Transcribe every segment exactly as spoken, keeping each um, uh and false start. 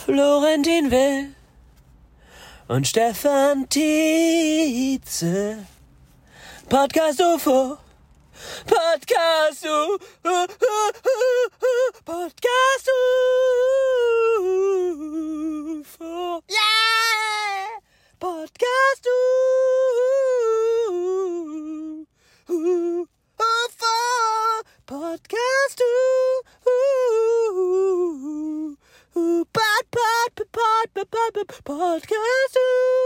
Florentin Will und Stefan Tietze. Podcast U F O. Podcast U F O. Podcast U F O. Yeah! Podcast U F O. Podcast U Pod, pod, pod, pod, pod, pod, Podcast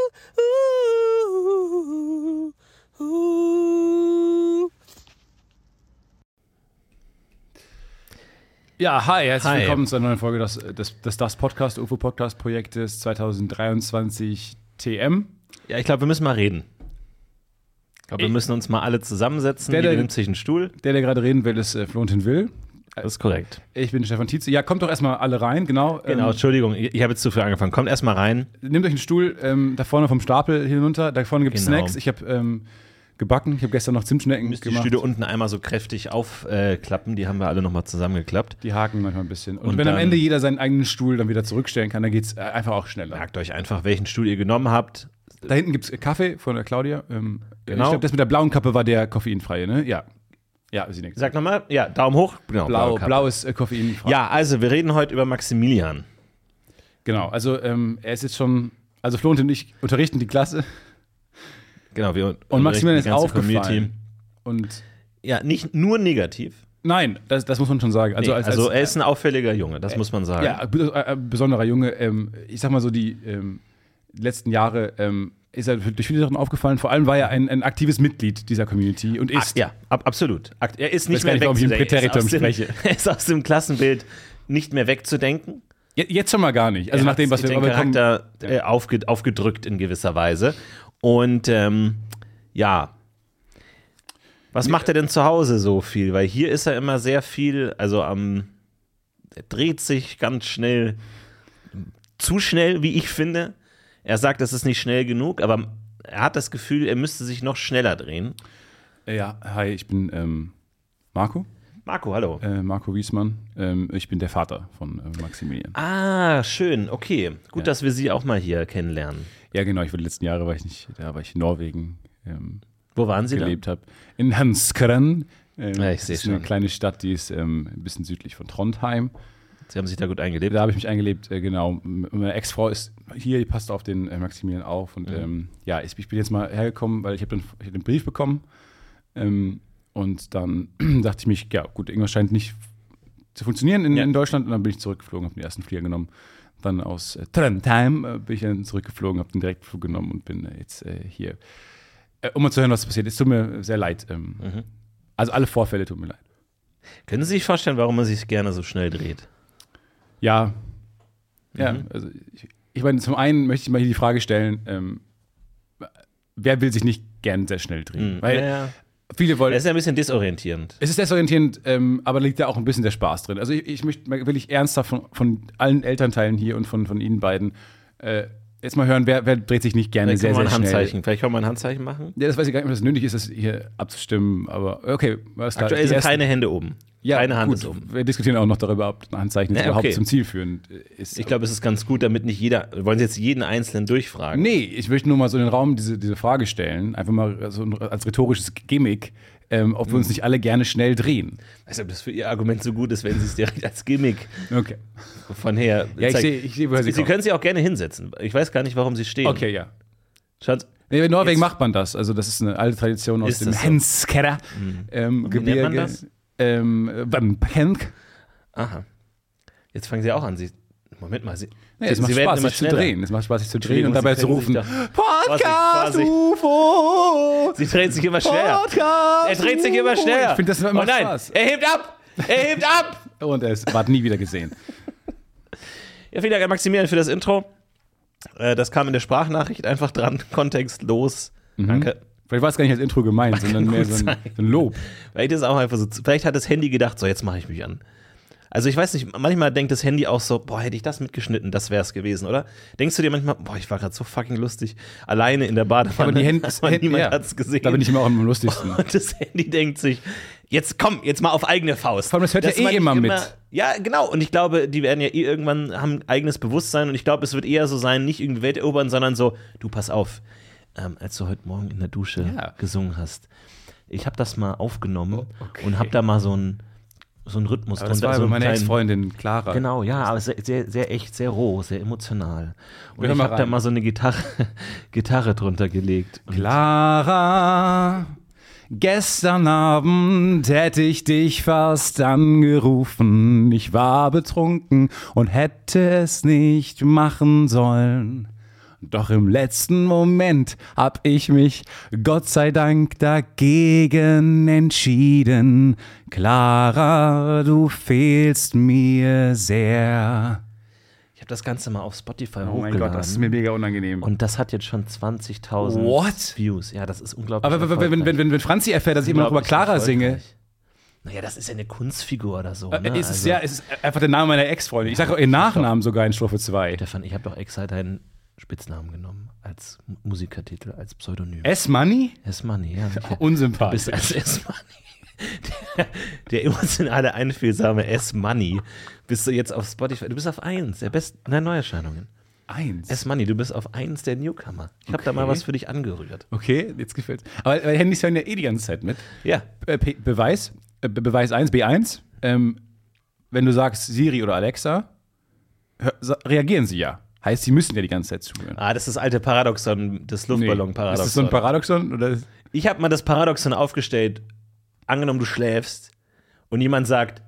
Ja, hi, herzlich hi. willkommen zu einer neuen Folge des, des, des Das Podcast, U F O-Podcast-Projektes zwanzig dreiundzwanzig T M. Ja, ich glaube, wir müssen mal reden. Ich glaube, wir Ich- müssen uns mal alle zusammensetzen. Der, Jeder der- nimmt sich einen Stuhl. Der, der gerade reden will, ist äh, Florentin Will. Das ist korrekt. Ich bin Stefan Tietze. Ja, kommt doch erstmal alle rein, genau. Genau, Ähm, Entschuldigung, ich, ich habe jetzt zu viel angefangen. Kommt erst mal rein. nehmt euch einen Stuhl, ähm, da vorne vom Stapel hinunter. Da vorne gibt es Genau. Snacks. Ich habe ähm, gebacken. Ich habe gestern noch Zimtschnecken Müsst die gemacht. Stühle unten einmal so kräftig aufklappen. Die haben wir alle nochmal zusammengeklappt. Die haken manchmal ein bisschen. Und, Und wenn am dann- Ende jeder seinen eigenen Stuhl dann wieder zurückstellen kann, dann geht es einfach auch schneller. Merkt euch einfach, welchen Stuhl ihr genommen habt. Da hinten gibt es Kaffee von der Claudia. Ähm, Genau. Ich glaube, das mit der blauen Kappe war der koffeinfreie, ne? Ja. Ja, sie nickt. Sag nochmal, ja, Daumen hoch. Genau, Blau, blaue Kappe. blau ist äh, koffeinfrei. Ja, also wir reden heute über Maximilian. Genau, also ähm, er ist jetzt schon, also Florentin und ich unterrichten die Klasse Genau, wir und Maximilian ist die ganze aufgefallen. Community. Und Ja, nicht nur negativ. nein, das, das muss man schon sagen. Also, Nee, als, also als, er ist ein auffälliger Junge, das muss man sagen. ja, be- äh, besonderer Junge. Ähm, ich sag mal so, die ähm, letzten Jahre ähm, ist er durch viele Sachen aufgefallen. Vor allem war er ein, ein aktives Mitglied dieser Community und Ah, ist. ja, ab, absolut. Akt- Er ist nicht weiß gar mehr nicht, warum ich im wegzudenken. Präteritum Er ist aus dem- spreche. Er ist aus dem Klassenbild nicht mehr wegzudenken. Je- Jetzt schon mal gar nicht. Also Er nach dem, hat was wir den aber kommen- Charakter äh, aufge, aufgedrückt in gewisser Weise. Und ähm, ja, was macht er denn zu Hause so viel? Weil hier ist er immer sehr viel, also am, er dreht sich ganz schnell, zu schnell, wie ich finde. Er sagt, es ist nicht schnell genug, aber er hat das Gefühl, er müsste sich noch schneller drehen. Ja, hi, ich bin ähm, Marco, Marco, hallo. äh, Marco Wiesmann. Ähm, ich bin der Vater von äh, Maximilian. Ah, schön, okay. Gut, Ja. dass wir Sie auch mal hier kennenlernen. Ja, genau, ich war die letzten Jahre, war ich nicht, da war ich in Norwegen ähm, Wo waren Sie gelebt habe. In Hanskeren. Ähm, Ja, ich das seh ist eine schon. kleine Stadt, die ist ähm, ein bisschen südlich von Trondheim. dann? Sie haben sich da gut eingelebt. Da habe ich mich eingelebt, äh, genau. M- Meine Ex-Frau ist hier, die passt auf den äh, Maximilian auf. Und Mhm. ähm, ja, ich, ich bin jetzt mal hergekommen, weil ich habe ich hab den Brief bekommen. Ähm, und dann dachte ich mich, ja gut, irgendwas scheint nicht zu funktionieren in, Ja. in Deutschland. Und dann bin ich zurückgeflogen, habe den ersten Flieger genommen. Dann aus äh, Trondheim äh, bin ich dann zurückgeflogen, habe den Direktflug genommen und bin äh, jetzt äh, hier. Äh, um mal zu hören, was passiert ist. Es tut mir sehr leid. Ähm, Mhm. Also alle Vorfälle tut mir leid. Können Sie sich vorstellen, warum man sich gerne so schnell dreht? Ja. Ja, Mhm. also ich, ich meine, zum einen möchte ich mal hier die Frage stellen, ähm, wer will sich nicht gern sehr schnell drehen? Mhm. Weil ja, ja. viele wollen. Das ist ja ein bisschen desorientierend. Es ist desorientierend, ähm, aber liegt da auch ein bisschen der Spaß drin. Also ich, ich möchte mal wirklich ernsthaft von, von allen Elternteilen hier und von, von Ihnen beiden äh, jetzt mal hören, wer, wer dreht sich nicht gerne Vielleicht sehr, können wir sehr ein schnell. Handzeichen. Vielleicht können wir ein Handzeichen machen. Ja, das weiß ich gar nicht, ob das nötig ist, das hier abzustimmen, aber okay. Alles klar. Aktuell Die sind ersten- keine Hände oben. ja, keine Hand gut, ist oben. Wir diskutieren auch noch darüber, ob ein Handzeichen jetzt Ja, überhaupt okay. zum Ziel führend ist. Ich glaube, es ist ganz gut, damit nicht jeder. Wollen Sie jetzt jeden Einzelnen durchfragen? Nee, ich möchte nur mal so in den Raum diese, diese Frage stellen, einfach mal so ein- als rhetorisches Gimmick, ähm, ob wir uns nicht alle gerne schnell drehen. Ich weiß nicht, ob das für Ihr Argument so gut ist, wenn Sie es direkt als Gimmick Okay. von her. Ja, ich zeigen. sehe, ich sehe, woher Sie Sie kommen. können sich auch gerne hinsetzen. Ich weiß gar nicht, warum Sie stehen. Okay, ja. Schaut, Nee, in Norwegen Jetzt- macht man das. Also das ist eine alte Tradition aus Ist dem das so? Henskerra ähm, Wie nennt man Gebirge. das? Ähm, Vampenk. aha. Jetzt fangen Sie auch an. Sie, Moment mal. Sie, Nee, es Sie, macht Sie werden Spaß, immer sich zu schneller. drehen. Es macht Spaß, sich zu drehen und Entschuldigung, dabei Sie zu können rufen: sich Podcast Vorsicht, U F O! Sie dreht sich immer schneller. Podcast Er dreht sich immer U F O! schneller. Ich finde, das immer oh nein, Spaß. er hebt ab! Er hebt ab! Und er ist- ward nie wieder gesehen. Ja, vielen Dank an Maximilian für das Intro. Äh, das kam in der Sprachnachricht einfach dran, kontextlos. Danke. Vielleicht war es gar nicht als Intro gemeint, sondern mehr gut so ein, sein. so ein Lob. Vielleicht ist auch einfach so, vielleicht hat das Handy gedacht, so jetzt mache ich mich an. Also ich weiß nicht, manchmal denkt das Handy auch so, boah, hätte ich das mitgeschnitten, das wäre es gewesen, oder? Denkst du dir manchmal, boah, ich war gerade so fucking lustig, alleine in der Badewanne, Aber die Hände, aber niemand ja, hat's gesehen. Da bin ich immer auch am lustigsten. Und das Handy denkt sich, jetzt komm, jetzt mal auf eigene Faust. Vor allem, das hört ja Dass eh man immer nicht mit. Ja, genau. Und ich glaube, die werden ja eh irgendwann haben ein eigenes Bewusstsein. Und ich glaube, es wird eher so sein, nicht irgendwie Welt erobern, sondern so, du, pass auf, ähm, als du heute Morgen in der Dusche Ja. gesungen hast, ich habe das mal aufgenommen Oh, okay. und habe da mal so einen so einen Rhythmus Aber das drunter. war so so einen meine kleinen- Ex-Freundin Clara. Genau, ja, aber sehr, sehr, sehr echt, sehr roh, sehr emotional. Und Hör ich mal habe da rein. mal so eine Gitarre, Gitarre drunter gelegt. Und Clara, gestern Abend hätte ich dich fast angerufen. Ich war betrunken und hätte es nicht machen sollen. Doch im letzten Moment hab ich mich, Gott sei Dank, dagegen entschieden. Clara, du fehlst mir sehr. ich habe das Ganze mal auf Spotify Oh hochgeladen. mein Gott, das ist mir mega unangenehm. Und das hat jetzt schon zwanzigtausend What? Views. Ja, das ist unglaublich. Aber wenn, wenn, wenn, wenn, wenn Franzi erfährt, dass ich immer noch über Unglaublich Clara singe, erfolgreich. Naja, das ist ja eine Kunstfigur oder so. äh, Ne? ist es Also, ja, es ist einfach der Name meiner Ex-Freundin. Ich sage auch ihren Nachnamen sogar in Strophe zwei. Stefan, ich habe doch extra deinen Spitznamen genommen als M- Musikertitel, als Pseudonym. S-Money? S-Money, ja. Du Unsympathisch. bist als S-Money. Der, der emotionale, einfühlsame S-Money. Bist du jetzt auf Spotify? Du bist auf eins der besten nein, Neuerscheinungen. Eins. S-Money, du bist auf eins der Newcomer. Ich habe da mal Okay. was für dich angerührt. Okay, jetzt gefällt's. Aber weil Handys hören ja eh die ganze Zeit mit. Ja. Äh, P- Beweis, äh, Be- Beweis eins, B eins. Ähm, wenn du sagst Siri oder Alexa, hör, sa- reagieren sie ja. Heißt, sie müssen ja die ganze Zeit zuhören. Ah, das ist das alte Paradoxon, das Luftballon-Paradoxon. Ist das so ein Paradoxon? Oder? Ich habe mal das Paradoxon aufgestellt. Angenommen, du schläfst und jemand sagt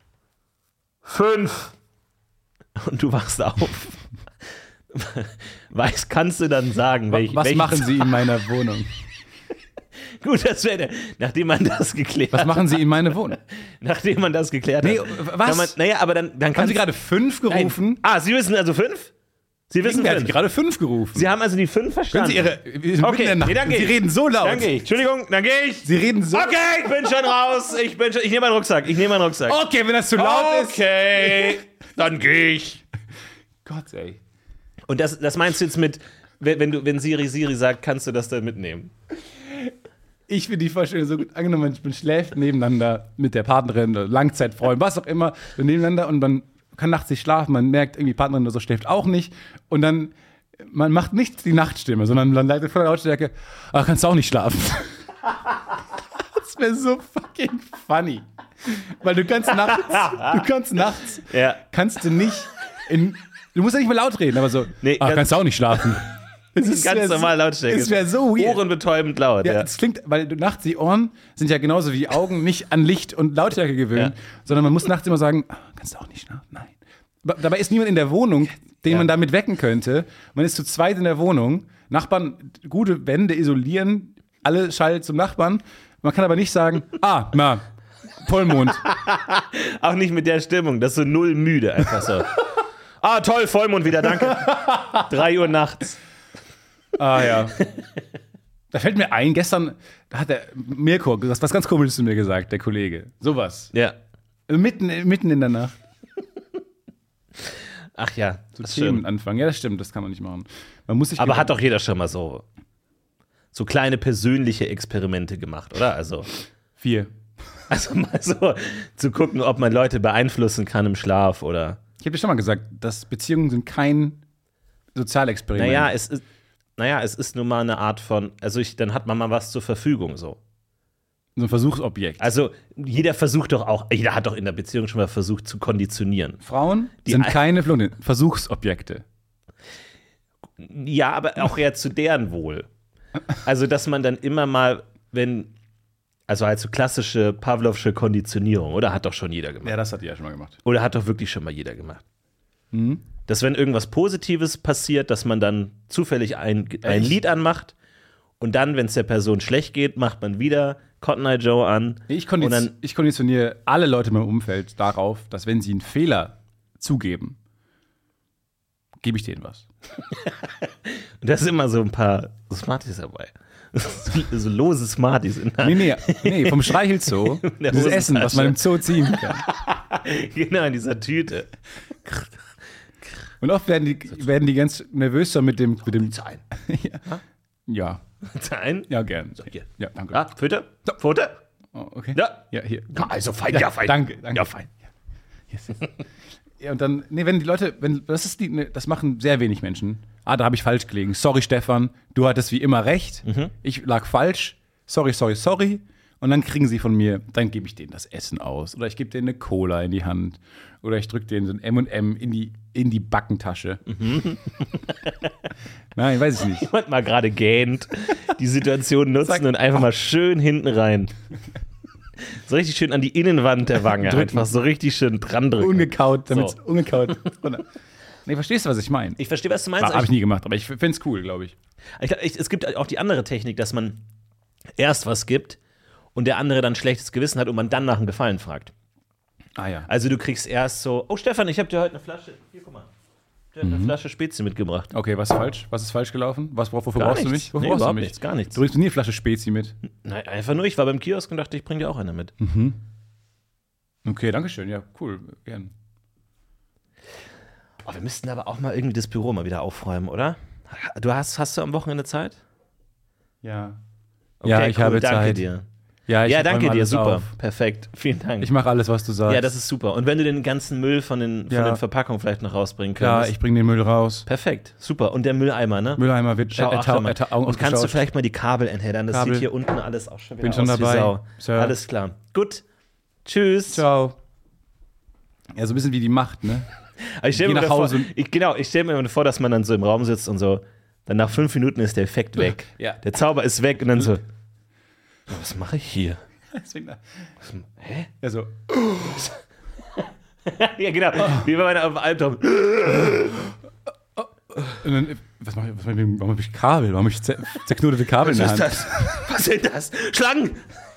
fünf und du wachst auf. Weiß, kannst du dann sagen, welch, Was welche machen sie Zahl- in meiner Wohnung? Gut, das wäre, nachdem man das geklärt Was hat. machen sie in meiner Wohnung? Nachdem man das geklärt Nee, hat. was? Kann man, naja, aber dann, dann Haben kann sie gerade fünf gerufen? Ah, Sie wissen also fünf? Sie wissen Wer hat fünf. gerade fünf gerufen? Sie haben also die fünf verstanden. Können Sie Ihre. Wir sind mitten in der Nacht. nee, dann geh Sie ich. reden so laut. Dann gehe ich. Entschuldigung, dann gehe ich. Sie reden so. Okay, ich bin schon raus. Ich bin schon, ich nehme meinen Rucksack. Ich nehme meinen Rucksack. Okay, wenn das zu laut ist. Okay, dann gehe ich. Gott, ey. Und das, das meinst du jetzt mit, wenn, wenn du, wenn Siri Siri sagt, kannst du das dann mitnehmen? Ich finde die Vorstellung so gut. Angenommen, man schläft nebeneinander mit der Partnerin oder Langzeitfreund, was auch immer, so nebeneinander und man kann nachts nicht schlafen, man merkt, irgendwie die Partnerin oder so schläft auch nicht und dann, man macht nicht die Nachtstimme, sondern man leitet voller Lautstärke, ach, kannst du auch nicht schlafen. Das wäre so fucking funny. Weil du kannst nachts, du kannst nachts, Ja. kannst du nicht in, du musst ja nicht mehr laut reden, aber so, Nee, ach, ganz- kannst du auch nicht schlafen. Das ist Ganz wär normal so, Lautstärke. Es wäre so weird. Ohrenbetäubend laut. Ja, Ja, es klingt, weil du nachts die Ohren sind ja genauso wie die Augen nicht an Licht und Lautstärke gewöhnt, Ja. sondern man muss nachts immer sagen, ah, kannst du auch nicht schlafen? Nein. Aber dabei ist niemand in der Wohnung, den Ja. man damit wecken könnte. Man ist zu zweit in der Wohnung, Nachbarn, gute Wände isolieren, alle Schall zum Nachbarn. Man kann aber nicht sagen, ah, na, Vollmond. Auch nicht mit der Stimmung. Das ist so null müde. Einfach so. Ah, toll, Vollmond wieder, danke. Drei Uhr nachts. Ah ja. Da fällt mir ein, gestern da hat der Mirko was, was ganz Komisches zu mir gesagt, der Kollege. Sowas. Ja. Mitten, mitten in der Nacht. Ach ja, So das Themen stimmt. anfangen. Ja, das stimmt, das kann man nicht machen. Man muss sich Aber gewöhnen. hat doch jeder schon mal so, so kleine persönliche Experimente gemacht, oder? Also, vier. also mal so zu gucken, ob man Leute beeinflussen kann im Schlaf oder. Ich habe dir schon mal gesagt, dass Beziehungen sind kein Sozialexperiment. Naja, es ist, naja, es ist nun mal eine Art von, also ich, dann hat man mal was zur Verfügung so. so ein Versuchsobjekt. Also jeder versucht doch auch, jeder hat doch in der Beziehung schon mal versucht zu konditionieren. Frauen Die sind ein- keine Flunde, Versuchsobjekte. Ja, aber auch eher zu deren Wohl. Also, dass man dann immer mal, wenn, also halt so klassische Pavlovsche Konditionierung, oder? Hat doch schon jeder gemacht. Ja, das hat die ja schon mal gemacht. Oder hat doch wirklich schon mal jeder gemacht. Mhm. Dass wenn irgendwas Positives passiert, dass man dann zufällig ein, ein Echt? Lied anmacht und dann, wenn es der Person schlecht geht, macht man wieder Cotton Eye Joe an. Ich, und kondiz dann, ich konditioniere alle Leute in meinem Umfeld darauf, dass wenn sie einen Fehler zugeben, gebe ich denen was. und da sind immer so ein paar Smarties dabei. so, so lose Smarties in der, Nee, nee, nee, vom Streichelzoo, der dieses Hosentasche. Essen, was man im Zoo ziehen kann. genau, in dieser Tüte. Und oft werden die, werden die ganz nervös so mit dem. Mit dem Zahlen. ja. ja, Ein. ja, gern. hier. Ja, danke. Ah, Fütter? Futter? Oh, okay. Ja. Ja, hier. Ja, also fein, ja, fein. Danke, danke. Ja, fein. Ja, und dann, nee, wenn die Leute, wenn, das ist die, ne, das machen sehr wenig Menschen. Ah, da habe ich falsch gelegen. Sorry, Stefan, du hattest wie immer recht. Mhm. Ich lag falsch. Sorry, sorry, sorry. Und dann kriegen sie von mir, dann gebe ich denen das Essen aus. Oder ich gebe denen eine Cola in die Hand. Oder ich drücke denen so ein M und M in die, in die Backentasche. Mhm. Nein, weiß ich nicht. Jemand mal gerade gähnt, die Situation nutzen Sag- und einfach mal schön hinten rein. So richtig schön an die Innenwand der Wange. Drücken. Einfach so richtig schön dran drücken. Ungekaut, damit So. ungekaut. Nee, verstehst du, was ich meine? Ich verstehe, was du meinst. Habe ich nie gemacht, aber ich finde es cool, glaube ich. Ich, ich, es gibt auch die andere Technik, dass man erst was gibt und der andere dann schlechtes Gewissen hat und man dann nach einem Gefallen fragt. Ah ja. Also du kriegst erst so, oh Stefan, ich habe dir heute eine Flasche, hier guck mal, ich habe eine Flasche Spezi mitgebracht. Okay, was ist falsch? Was ist falsch gelaufen? Was, wofür Gar brauchst du nichts. mich? Wofür Nee, brauchst du überhaupt mich? nichts, gar nichts. Du bringst mir nie eine Flasche Spezi mit. Nein, einfach nur, ich war beim Kiosk und dachte, ich bringe dir auch eine mit. Okay, danke schön. Ja, cool. Gern. Oh, wir müssten aber auch mal irgendwie das Büro mal wieder aufräumen, oder? Du hast, hast du am Wochenende Zeit? Ja. Okay, ja, ich cool, habe danke Zeit. dir. Ja, ich Ja, räume danke dir, alles super, auf. perfekt, vielen Dank. Ich mache alles, was du sagst. ja, das ist super. Und wenn du den ganzen Müll von den, von Ja. den Verpackungen vielleicht noch rausbringen Klar, könntest. ich bringe den Müll raus. Perfekt, super. Und der Mülleimer, ne? Mülleimer wird Schau, äh, achte tau- mal. äh, tau- Und kannst du ausgestaut. vielleicht mal die Kabel enthädern? Das Kabel. sieht hier unten alles auch schon wieder Bin schon aus dabei, wie Sau. Sir. Alles klar. Gut. Tschüss. Ciao. Ja, so ein bisschen wie die Macht, ne? Aber ich stell Geh mir nach vor, Hause. ich, genau, ich stelle mir vor, dass man dann so im Raum sitzt und so, dann nach fünf Minuten ist der Effekt weg. Ja. Der Zauber ist weg und dann so, was mache ich hier? Deswegen, Hä? also, ja, genau. Wie bei meiner auf dem Albtraum. und dann, was mache ich, was mach ich, warum habe ich Kabel? Warum habe ich zer zerknotete Kabel in der Hand? das? Was sind das? Schlangen!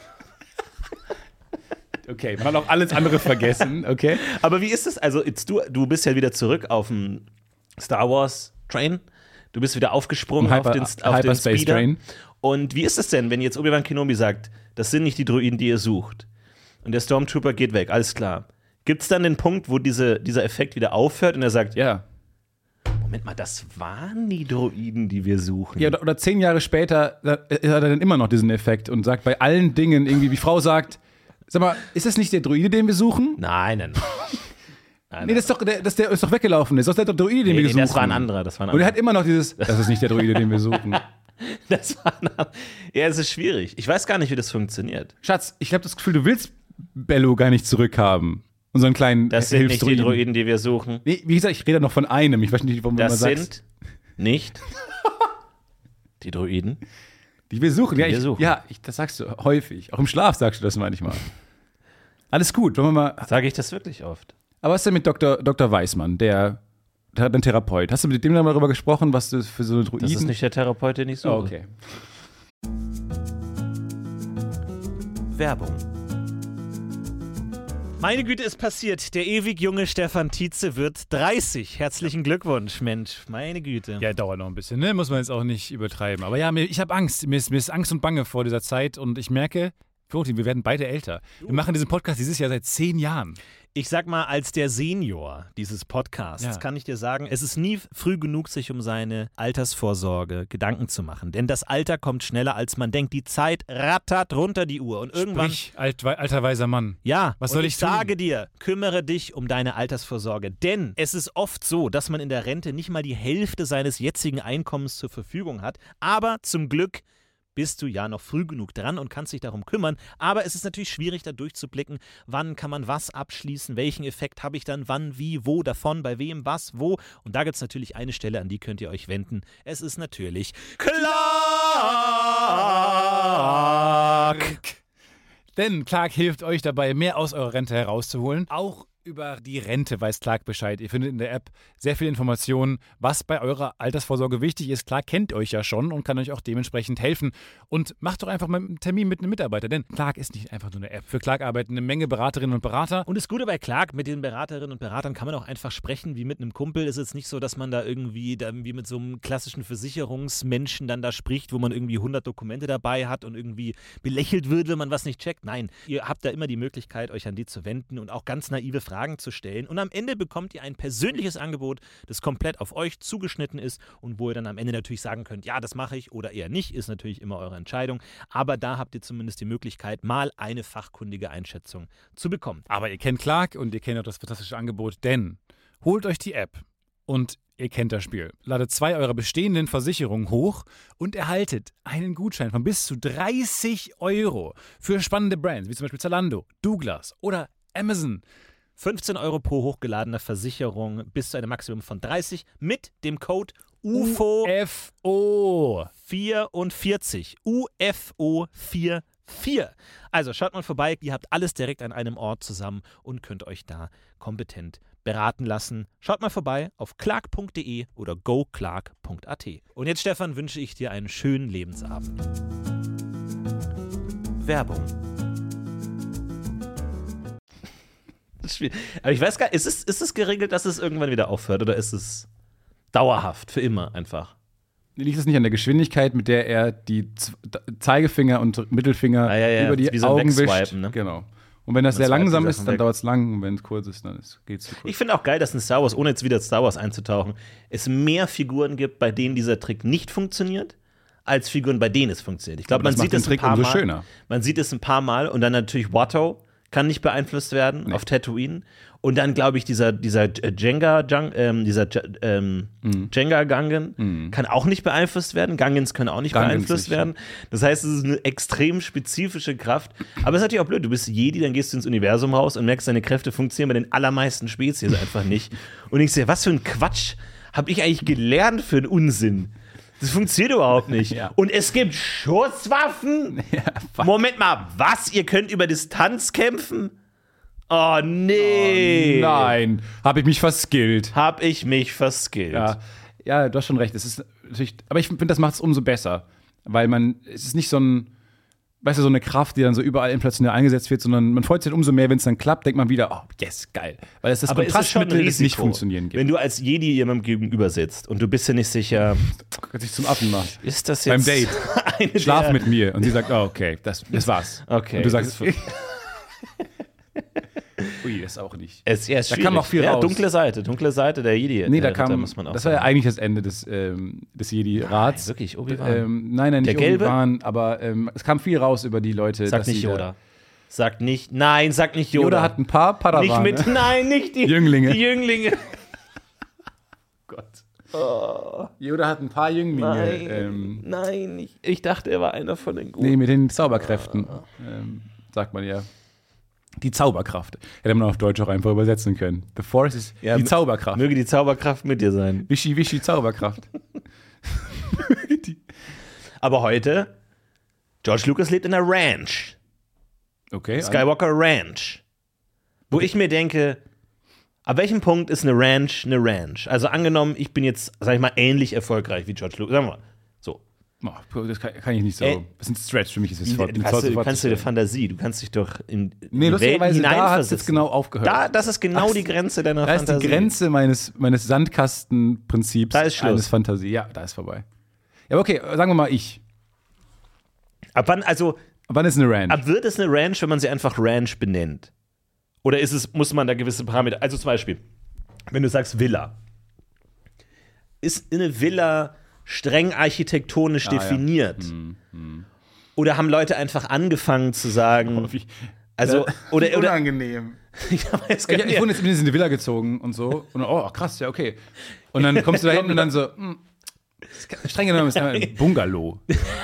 Okay, man hat auch alles andere vergessen, okay? Aber wie ist es? Also, jetzt du, du bist ja wieder zurück auf dem Star Wars Train. Du bist wieder aufgesprungen Hyper- auf den, auf den Hyperspace Speeder. Train. Und wie ist es denn, wenn jetzt Obi-Wan Kenobi sagt, das sind nicht die Droiden, die ihr sucht? Und der Stormtrooper geht weg, alles klar. Gibt es dann den Punkt, wo diese, dieser Effekt wieder aufhört und er sagt, Ja. Moment mal, das waren die Droiden, die wir suchen. Ja, oder, oder zehn Jahre später da, äh, hat er dann immer noch diesen Effekt und sagt bei allen Dingen irgendwie, wie Frau sagt, sag mal, ist das nicht der Druide, den wir suchen? Nein, nein. nein, Nee, das ist doch, der, das, der ist doch weggelaufen. Das ist doch der Druide, den nee, wir nee, suchen. das war ein anderer. Das war ein Und er anderer. hat immer noch dieses, das ist nicht der Druide, den wir suchen. Das war ein anderer. Ja, es ist schwierig. Ich weiß gar nicht, wie das funktioniert. Schatz, ich habe das Gefühl, du willst Bello gar nicht zurückhaben. Unseren kleinen Das sind nicht die Hilfsdruiden. Droiden, die wir suchen. Nee, wie gesagt, ich rede noch von einem. Ich weiß nicht, warum du Das immer sagst. sind nicht die Droiden. Die wir suchen. Ja, wir ich, suchen. ja ich, das sagst du häufig. Auch im Schlaf sagst du das manchmal. Alles gut, wollen wir mal. Sage ich das wirklich oft? Aber was ist denn mit Doktor Doktor Weismann, der, der ein Therapeut? Hast du mit dem darüber gesprochen, was du für so eine Druiden? Das ist nicht der Therapeut, den ich suche. Oh, okay. Werbung. Meine Güte, ist passiert. Der ewig junge Stefan Tietze wird dreißig. Herzlichen Glückwunsch, Mensch. Meine Güte. Ja, dauert noch ein bisschen, ne? Muss man jetzt auch nicht übertreiben. Aber ja, mir, ich habe Angst. Mir ist, mir ist Angst und Bange vor dieser Zeit und ich merke, Florentin, wir werden beide älter. Wir machen diesen Podcast dieses Jahr seit zehn Jahren. Ich sag mal, als der Senior dieses Podcasts Ja. kann ich dir sagen, es ist nie früh genug, sich um seine Altersvorsorge Gedanken zu machen. Denn das Alter kommt schneller, als man denkt. Die Zeit rattert runter die Uhr. Und irgendwann. Sprich, alt, alter weiser Mann. Ja, Was und soll ich ich tun? sage dir, kümmere dich um deine Altersvorsorge. Denn es ist oft so, dass man in der Rente nicht mal die Hälfte seines jetzigen Einkommens zur Verfügung hat. Aber zum Glück bist du ja noch früh genug dran und kannst dich darum kümmern. Aber es ist natürlich schwierig, da durchzublicken, wann kann man was abschließen, welchen Effekt habe ich dann, wann, wie, wo, davon, bei wem, was, wo. Und da gibt es natürlich eine Stelle, an die könnt ihr euch wenden. Es ist natürlich Clark. Denn Clark hilft euch dabei, mehr aus eurer Rente herauszuholen. Auch über die Rente weiß Clark Bescheid. Ihr findet in der App sehr viele Informationen, was bei eurer Altersvorsorge wichtig ist. Clark kennt euch ja schon und kann euch auch dementsprechend helfen. Und macht doch einfach mal einen Termin mit einem Mitarbeiter, denn Clark ist nicht einfach nur eine App. Für Clark arbeiten eine Menge Beraterinnen und Berater. Und das Gute bei Clark, mit den Beraterinnen und Beratern kann man auch einfach sprechen, wie mit einem Kumpel. Es ist jetzt nicht so, dass man da irgendwie da wie mit so einem klassischen Versicherungsmenschen dann da spricht, wo man irgendwie hundert Dokumente dabei hat und irgendwie belächelt wird, wenn man was nicht checkt. Nein, ihr habt da immer die Möglichkeit, euch an die zu wenden und auch ganz naive Fragen Fragen zu stellen. Und am Ende bekommt ihr ein persönliches Angebot, das komplett auf euch zugeschnitten ist und wo ihr dann am Ende natürlich sagen könnt, ja, das mache ich oder eher nicht, ist natürlich immer eure Entscheidung. Aber da habt ihr zumindest die Möglichkeit, mal eine fachkundige Einschätzung zu bekommen. Aber ihr kennt Clark und ihr kennt auch das fantastische Angebot, denn holt euch die App und ihr kennt das Spiel. Ladet zwei eurer bestehenden Versicherungen hoch und erhaltet einen Gutschein von bis zu dreißig Euro für spannende Brands, wie zum Beispiel Zalando, Douglas oder Amazon. fünfzehn Euro pro hochgeladener Versicherung bis zu einem Maximum von dreißig mit dem Code U F O U F O. vierundvierzig. U F O vierundvierzig. Also schaut mal vorbei, ihr habt alles direkt an einem Ort zusammen und könnt euch da kompetent beraten lassen. Schaut mal vorbei auf clark punkt de oder go clark punkt a t. Und jetzt, Stefan, wünsche ich dir einen schönen Lebensabend. Werbung. Das ist schwierig. Aber ich weiß gar nicht, ist es, ist es geregelt, dass es irgendwann wieder aufhört oder ist es dauerhaft, für immer einfach? Liegt es nicht an der Geschwindigkeit, mit der er die Z- Zeigefinger und Mittelfinger Ah, ja, ja, über die wie so ein Augen wischt? Wegswipen, ne? Genau. Und wenn das Man sehr swipet die langsam Sachen ist, dann weg. dauert es lang. Und wenn es kurz ist, dann geht es zu kurz. Ich finde auch geil, dass in Star Wars, ohne jetzt wieder Star Wars einzutauchen, es mehr Figuren gibt, bei denen dieser Trick nicht funktioniert, als Figuren, bei denen es funktioniert. Ich glaube, Aber man das macht sieht den es ein Trick paar umso Mal. schöner. Man sieht es ein paar Mal und dann natürlich Watto kann nicht beeinflusst werden Nee. auf Tatooine. Und dann, glaube ich, dieser, dieser äh, Jenga, Jung, ähm, dieser J- ähm, Mhm. Jenga Gangen Mhm. kann auch nicht beeinflusst werden. Gangens können auch nicht Gangens beeinflusst nicht, werden. Das heißt, es ist eine extrem spezifische Kraft. Aber es ist natürlich auch blöd. Du bist Jedi, dann gehst du ins Universum raus und merkst, deine Kräfte funktionieren bei den allermeisten Spezies einfach nicht. Und ich sehe, was für ein Quatsch habe ich eigentlich gelernt für einen Unsinn? Das funktioniert überhaupt nicht. Ja. Und es gibt Schusswaffen? Ja, fuck. Moment mal, was? Ihr könnt über Distanz kämpfen? Oh, nee. Nein, habe ich mich verskillt. Hab ich mich verskillt. Ja, ja, du hast schon recht. Es ist natürlich, aber ich finde, das macht es umso besser. Weil man, es ist nicht so ein, weißt du, so eine Kraft, die dann so überall inflationär eingesetzt wird, sondern man freut sich halt umso mehr, wenn es dann klappt, denkt man wieder, oh, yes, geil. Weil es das Aber ist es schon ein Kontrastmittel, das nicht Risiko, funktionieren gibt. wenn du als Jedi jemandem gegenüber sitzt und du bist dir nicht sicher, Dass ich zum Affen mache. ist das Beim jetzt Date. eine Schlaf der- mit mir. Und sie sagt, oh, okay, das, das war's. Okay, Und du das sagst, ist- ui, das auch nicht. Es, ja, ist Da kam schwierig. noch viel ja, raus. dunkle Seite, dunkle Seite der Jedi. Nee, da äh, kam, muss man auch das war ja sagen. eigentlich das Ende des, ähm, des Jedi-Rats. wirklich, Obi-Wan? Ähm, nein, nein, nicht Der Gelbe? Obi-Wan, aber ähm, es kam viel raus über die Leute. Sag dass nicht sie da- Yoda. Sag nicht, nein, sag nicht Yoda. Yoda hat ein paar nicht Padawane. mit, nein, nicht die Jünglinge. Die Jünglinge. Gott. Yoda hat ein paar Jünglinge. Nein, Ähm, nein, ich, ich dachte, er war einer von den Guten. nee, mit den Zauberkräften, ähm, sagt man ja. Die Zauberkraft. Hätte man auf Deutsch auch einfach übersetzen können. The Force ist Ja, die m- Zauberkraft. Möge die Zauberkraft mit dir sein. Wischi, wischi, Zauberkraft. die, Aber heute, George Lucas lebt in einer Ranch. okay. Skywalker Ranch. Wo ich mir denke, ab welchem Punkt ist eine Ranch eine Ranch? Also angenommen, ich bin jetzt, sag ich mal, ähnlich erfolgreich wie George Lucas. Sagen wir mal, so. Oh, das kann, kann ich nicht so. Äh, das ist ein Stretch für mich. Ist es Du voll, kannst, du, du kannst dir eine Fantasie, du kannst dich doch in, in Nee, die Welt lustigerweise, da hat es hineinversetzen. jetzt genau aufgehört. Da, das ist genau Ach, die Grenze deiner Da ist Fantasie. die Grenze meines, meines Sandkastenprinzips Da ist Schluss. eines Fantasie. Ja, da ist vorbei. Ja, aber okay, sagen wir mal ich. Ab wann, also, Wann ist eine Ranch? ab wird es eine Ranch, wenn man sie einfach Ranch benennt? Oder ist es, muss man da gewisse Parameter, also zum Beispiel, wenn du sagst Villa. Ist eine Villa streng architektonisch Ah, ja. definiert? Oder haben Leute einfach angefangen zu sagen, Wie- also, oder, oder, unangenehm. ja, es Ich, kann ich ja- wurde jetzt bin jetzt in eine Villa gezogen und so. Und oh, krass, ja, okay. Und dann kommst du da hin und dann so, hm, streng genommen ist das ein Bungalow.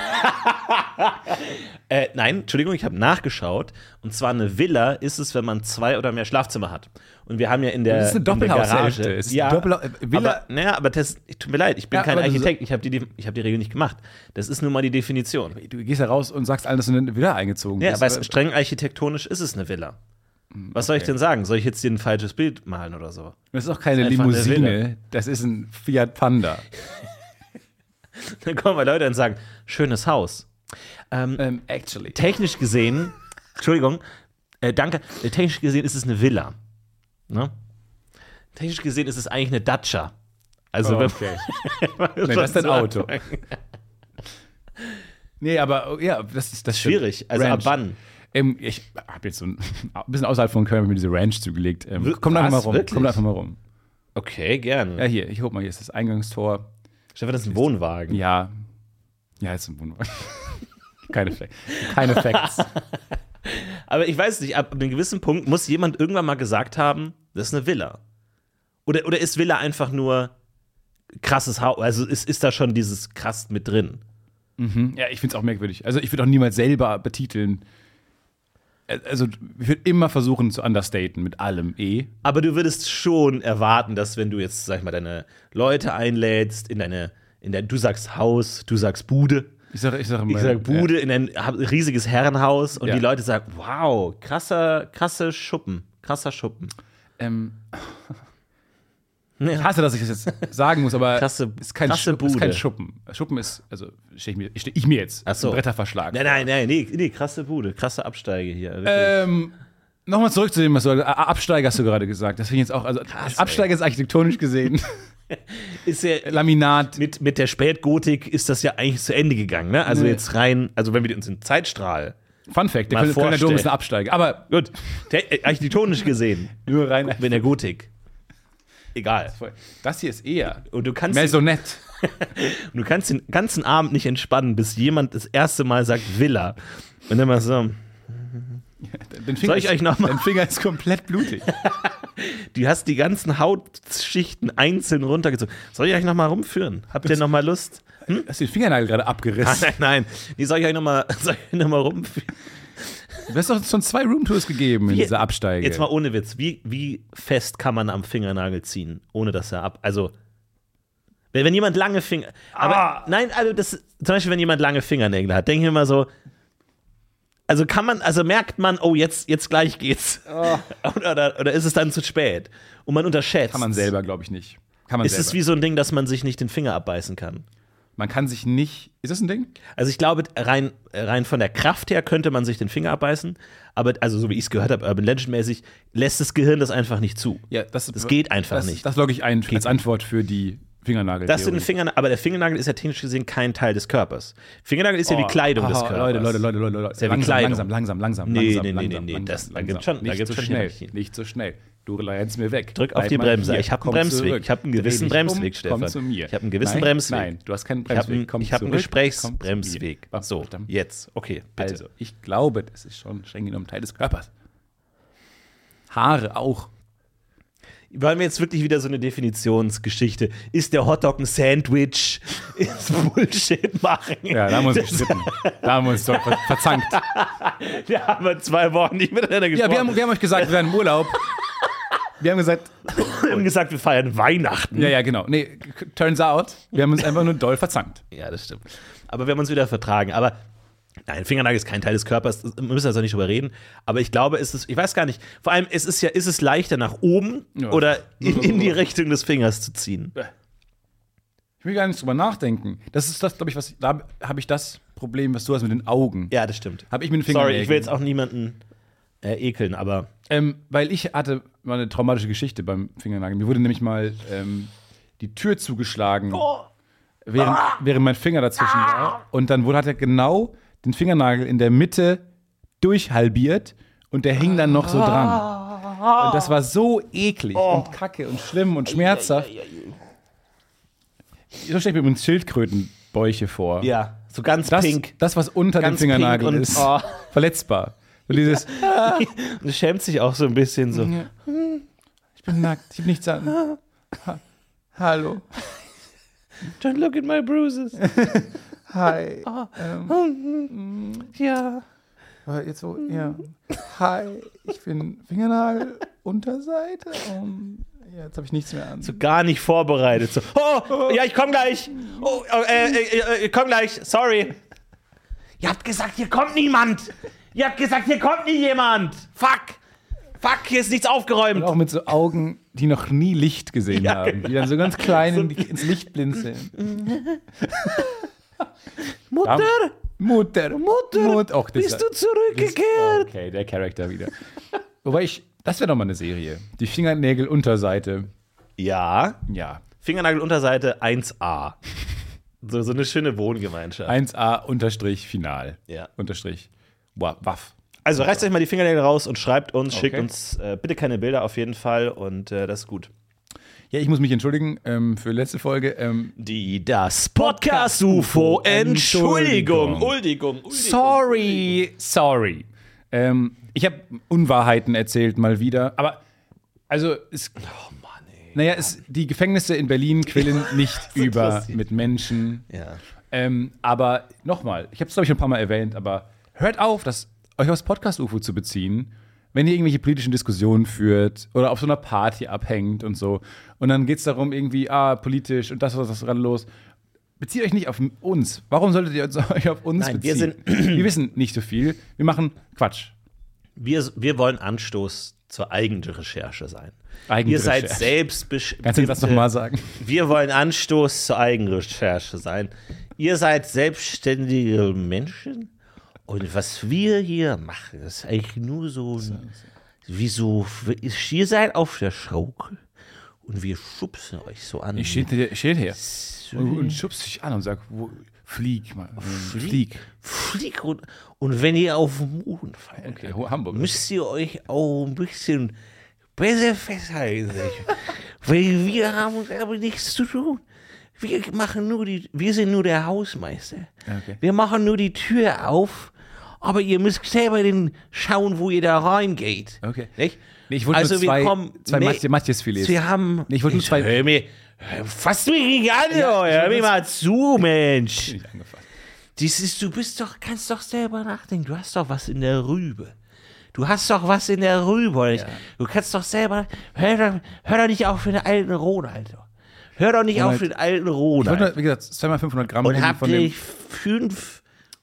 Äh, nein, Entschuldigung, ich habe nachgeschaut. Und zwar eine Villa ist es, wenn man zwei oder mehr Schlafzimmer hat. Und wir haben ja in der, Das ist eine in der Doppelhaushälfte. Garage. Es ist ja, eine Doppelha- äh, Villa- aber, naja, aber das, tut mir leid, ich bin Ja, kein aber das ist- Architekt. Ich habe die, ich hab die Regel nicht gemacht. Das ist nun mal die Definition. Du gehst da raus und sagst allen, dass du in eine Villa eingezogen Ja, bist. weil es streng architektonisch ist es eine Villa. Was soll ich okay. denn sagen? Soll ich jetzt dir ein falsches Bild malen oder so? Das ist auch keine Das ist einfach eine Limousine, das ist ein Fiat Panda. Dann kommen mal Leute und sagen, schönes Haus. Ähm, Ähm, actually. technisch gesehen, Entschuldigung, äh, danke, äh, technisch gesehen ist es eine Villa. Ne? Technisch gesehen ist es eigentlich eine Dacia. Also, Oh, wenn okay. man Nee, das ist ein so Auto. anfängt. Nee, aber oh, ja, das ist das stimmt. Schwierig. Also Ranch. ab wann? Ähm, ich habe jetzt so ein, ein bisschen außerhalb von Köln mir diese Ranch zugelegt. Ähm, Wir- kommt einfach mal was, rum. wirklich? Kommt einfach mal rum. Okay, gerne. Ja, hier, ich guck mal, hier ist das Eingangstor. Stefan, das ist ein Wohnwagen. Ja. Ja, ist ein Wohnwagen. Keine, Fa- keine Facts. Aber ich weiß nicht, ab einem gewissen Punkt muss jemand irgendwann mal gesagt haben, das ist eine Villa. Oder, oder ist Villa einfach nur krasses Haus? Also ist, ist da schon dieses krass mit drin? Ja, ich finde es auch merkwürdig. Also ich würde auch niemals selber betiteln. Also ich würde immer versuchen zu understaten mit allem eh. Aber du würdest schon erwarten, dass wenn du jetzt, sag ich mal, deine Leute einlädst, in deine, in dein, du sagst Haus, du sagst Bude. Ich sage ich sag immer. Ich sag Bude in ein riesiges Herrenhaus und Ja. die Leute sagen, wow, krasser, krasse Schuppen, krasser Schuppen. Ja, ähm, Ja. ich hasse, dass ich das jetzt sagen muss, aber Krasse- ist kein, krasse Schuppen, ist kein Bude. Schuppen. Schuppen ist, also stehe ich, mir- steh ich mir jetzt Ach so. einen Bretterverschlag. Nein, nein, nein, nee, nee, krasse Bude, krasse Absteige hier. wirklich. Ähm, Nochmal zurück zu dem, was du A- Absteiger hast du gerade gesagt. Das finde ich jetzt auch, also Krass, Absteiger ist architектonisch gesehen. ist ja Laminat. mit, mit der Spätgotik ist das ja eigentlich zu Ende gegangen, ne? Also Nee. jetzt rein, also wenn wir uns den Zeitstrahl, Fun Fact, der Mal Kölner Kölner Dom vorstellen. ist ein Absteiger. Aber gut, der, äh, architektonisch gesehen, nur rein. in der Gotik. Egal. Das hier ist eher Und du kannst, Maisonette. du kannst den ganzen Abend nicht entspannen, bis jemand das erste Mal sagt Villa. Und dann mal so, Den Finger Soll ich euch noch mal- Dein Finger ist komplett blutig. du hast die ganzen Hautschichten einzeln runtergezogen. Soll ich euch noch mal rumführen? Habt ihr noch mal Lust? Du hast den Fingernagel gerade Nein, abgerissen. nein, nein. Nee, soll ich euch noch mal, soll ich euch noch mal rumführen? Du hast doch schon zwei Roomtours gegeben in Wie- dieser Absteige. Jetzt mal ohne Witz. Wie, wie fest kann man am Fingernagel ziehen, ohne dass er ab. Also, wenn, wenn jemand lange Finger. Aber Ah. nein, also das, zum Beispiel, wenn jemand lange Fingernägel hat, denke ich mir immer so. Also kann man, also merkt man, oh, jetzt, jetzt gleich geht's. Oder, oder, oder ist es dann zu spät? Und man unterschätzt. Kann man selber, glaube ich, nicht. Kann man Ist es selber. wie so ein Ding, dass man sich nicht den Finger abbeißen kann? Man kann sich nicht. Ist das ein Ding? Also ich glaube, rein, rein von der Kraft her könnte man sich den Finger abbeißen, aber also so wie ich es gehört habe, Urban Legend mäßig, lässt das Gehirn das einfach nicht zu. Ja, das, Das geht einfach das, nicht. Das logge ich ein als Antwort für die Fingernagel. Das sind den Finger, aber der Fingernagel ist ja technisch gesehen kein Teil des Körpers. Fingernagel ist ja wie Kleidung des Körpers. Leute, Leute, Leute, Leute, Leute. Ist ja wie langsam, Kleidung. langsam, langsam, langsam, Nee, langsam, nee, nee, langsam, nee, langsam, das- da langsam. gibt's schon- da Nicht gibt's so schon schnell, Hierarchien. nicht so schnell. Du rennst mir weg. Drück auf Bleib die mal Bremse. hier. Ich hab einen Komm Bremsweg. zurück. Ich hab einen Dreh gewissen dich Bremsweg, um, Stefan. Komm zu mir. Ich hab einen gewissen nein, Bremsweg. Nein, du hast keinen Ich habe Bremsweg. Komm ich hab einen zurück. Gesprächsbremsweg. Komm zu mir. So, Verdammt. jetzt. Okay, bitte. Also, ich glaube, das ist schon streng genommen Teil des Körpers. Haare auch. Wollen wir jetzt wirklich wieder so eine Definitionsgeschichte? Ist der Hotdog ein Sandwich? Ist Bullshit machen? Ja, da haben wir uns gestritten. Da haben wir uns doch ver verzankt. Wir haben wir zwei Wochen nicht miteinander gesprochen. Ja, wir haben, wir haben euch gesagt, wir werden im Urlaub. Wir haben gesagt, Wir haben gesagt, wir feiern Weihnachten. ja, ja, genau. Nee, turns out, wir haben uns einfach nur doll verzankt. Ja, das stimmt. Aber wir haben uns wieder vertragen. Aber nein, Fingernagel ist kein Teil des Körpers. Wir müssen also nicht drüber reden. Aber ich glaube, es ist, ich weiß gar nicht. Vor allem, es ist ja, ist es leichter nach oben Ja. oder in, in die Richtung des Fingers zu ziehen? Ich will gar nicht drüber nachdenken. Das ist das, glaube ich, was da habe ich das Problem, was du hast mit den Augen. Ja, das stimmt. Habe ich mit den Sorry, Fingernägeln. ich will jetzt auch niemanden äh, ekeln, aber Ähm, weil ich hatte mal eine traumatische Geschichte beim Fingernagel. Mir wurde nämlich mal ähm, die Tür zugeschlagen, während, während mein Finger dazwischen war. Und dann wurde, hat er genau den Fingernagel in der Mitte durchhalbiert und der hing dann noch so dran. Und das war so eklig und kacke und schlimm und schmerzhaft. So stelle ich mir übrigens Schildkrötenbäuche vor. ja, so ganz Das, pink. das, was unter Ganz dem Fingernagel pink und- ist, oh. verletzbar. Und dieses, Und es schämt sich auch so ein bisschen so. ich bin nackt, ich habe nichts an. Ha Hallo. Don't look at my bruises. Hi. Ähm, Ja. aber jetzt so, ja. Hi, ich bin Fingernagel, Unterseite. Und ja, jetzt habe ich nichts mehr an. So gar nicht vorbereitet. So, oh, ja, ich komm gleich. Oh, äh, äh, äh, ich komm gleich. Sorry. Ihr habt gesagt, hier kommt niemand. Ihr habt gesagt, hier kommt nie jemand. Fuck. Fuck, hier ist nichts Und aufgeräumt. auch mit so Augen, die noch nie Licht gesehen Ja, haben. Die dann so ganz klein in die, ins Licht blinzeln. Mutter, Mutter. Mutter, Mut Och, das bist du zurückgekehrt? Okay, der Charakter wieder. Wobei ich, das wäre doch mal eine Serie. Die Fingernägel-Unterseite. Ja. Ja. Fingernagel-Unterseite eins a. So, so eine schöne Wohngemeinschaft. eins a unterstrich final. Ja. Unterstrich wa- waff. Also reißt euch mal die Fingernägel raus und schreibt uns, Okay. schickt uns äh, bitte keine Bilder auf jeden Fall und äh, das ist gut. Ja, ich muss mich entschuldigen ähm, für letzte Folge. Ähm, Die das Podcast U F O Entschuldigung. Entschuldigung. Sorry, sorry. Ähm, ich habe Unwahrheiten erzählt mal wieder, aber also es, Oh Mann, ey. naja, es, die Gefängnisse in Berlin quillen nicht über passiert? mit Menschen. Ja. Ähm, aber nochmal, ich habe es glaube ich schon ein paar Mal erwähnt, aber hört auf, das euch aufs Podcast U F O zu beziehen, wenn ihr irgendwelche politischen Diskussionen führt oder auf so einer Party abhängt und so. Und dann geht es darum, irgendwie, ah, politisch und das, was ist gerade los. Bezieht euch nicht auf uns. Warum solltet ihr euch auf uns Nein, wir beziehen? sind- wir wissen nicht so viel. Wir machen Quatsch. Wir, wir wollen Anstoß zur Eigenrecherche sein. Eigenrecherche. Ihr seid selbstbestimmt. Kannst du das nochmal sagen? Wir wollen Anstoß zur Eigenrecherche sein. Ihr seid selbstständige Menschen. Und was wir hier machen, ist eigentlich nur so, ein, wie so, ihr seid auf der Schaukel und wir schubsen euch so an. Ich stehe hier, steh hier und, und schubst dich an und sag, wo, flieg mal. Flieg. Flieg und, und wenn ihr auf den Mond fallt, Okay, Hamburg. müsst ihr euch auch ein bisschen besser festhalten. Weil wir haben uns aber nichts zu tun. Wir machen nur die, wir sind nur der Hausmeister. Okay. Wir machen nur die Tür auf, aber ihr müsst selber den schauen, wo ihr da reingeht. Okay. Nicht? Nee, ich wollte Also nur wir zwei, kommen- zwei nee, Matjes- Matjes-Filets. Wir haben. Nee, ich wollte nur zwei- Hör mir, hör- fass mich nicht an, Ja, ja, ich hör wollte mir das- mal zu, Mensch. Nicht angefasst. Dies ist, du bist doch, kannst doch selber nachdenken. Du hast doch was in der Rübe. Du hast doch was in der Rübe. Ja. Du kannst doch selber. Hör doch, hör doch nicht auf für den alten Ronald. Hör doch nicht Ronald. auf den alten Ich wollte, Ronald. nur, wie gesagt, zweimal fünfhundert Gramm Und nehmen hab von dem. dich fünf,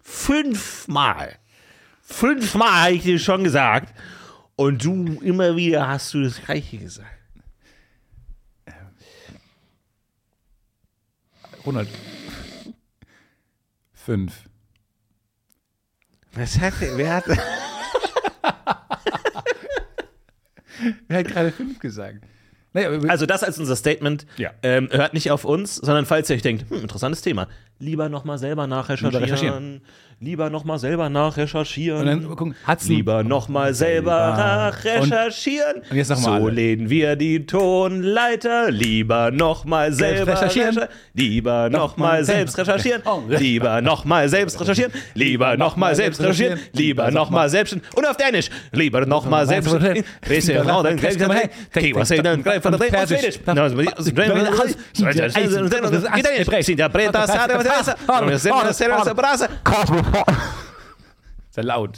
fünfmal, fünfmal habe ich dir schon gesagt. Und du immer wieder hast du das Gleiche gesagt. Ronald. Fünf. Was hat der, wer hat. Wer hat gerade fünf gesagt? Naja, aber- Also das als unser Statement. Ja. Ähm, hört nicht auf uns, sondern falls ihr euch denkt, hm, interessantes Thema, lieber nochmal selber nachrecherchieren. Lieber recherchieren. Lieber nochmal selber nachrecherchieren. Und dann gucken, hat's ein- lieber nochmal selber Selber. nachrecherchieren. Und jetzt noch mal so alle. lehnen wir die Tonleiter. Lieber nochmal selber recherchieren. recherchieren. Lieber nochmal selbst recherchieren. Lieber nochmal selbst recherchieren. Lieber nochmal selbst recherchieren. Lieber nochmal selbst. Und auf Dänisch. Lieber nochmal selbst recherchieren. Sehr laut.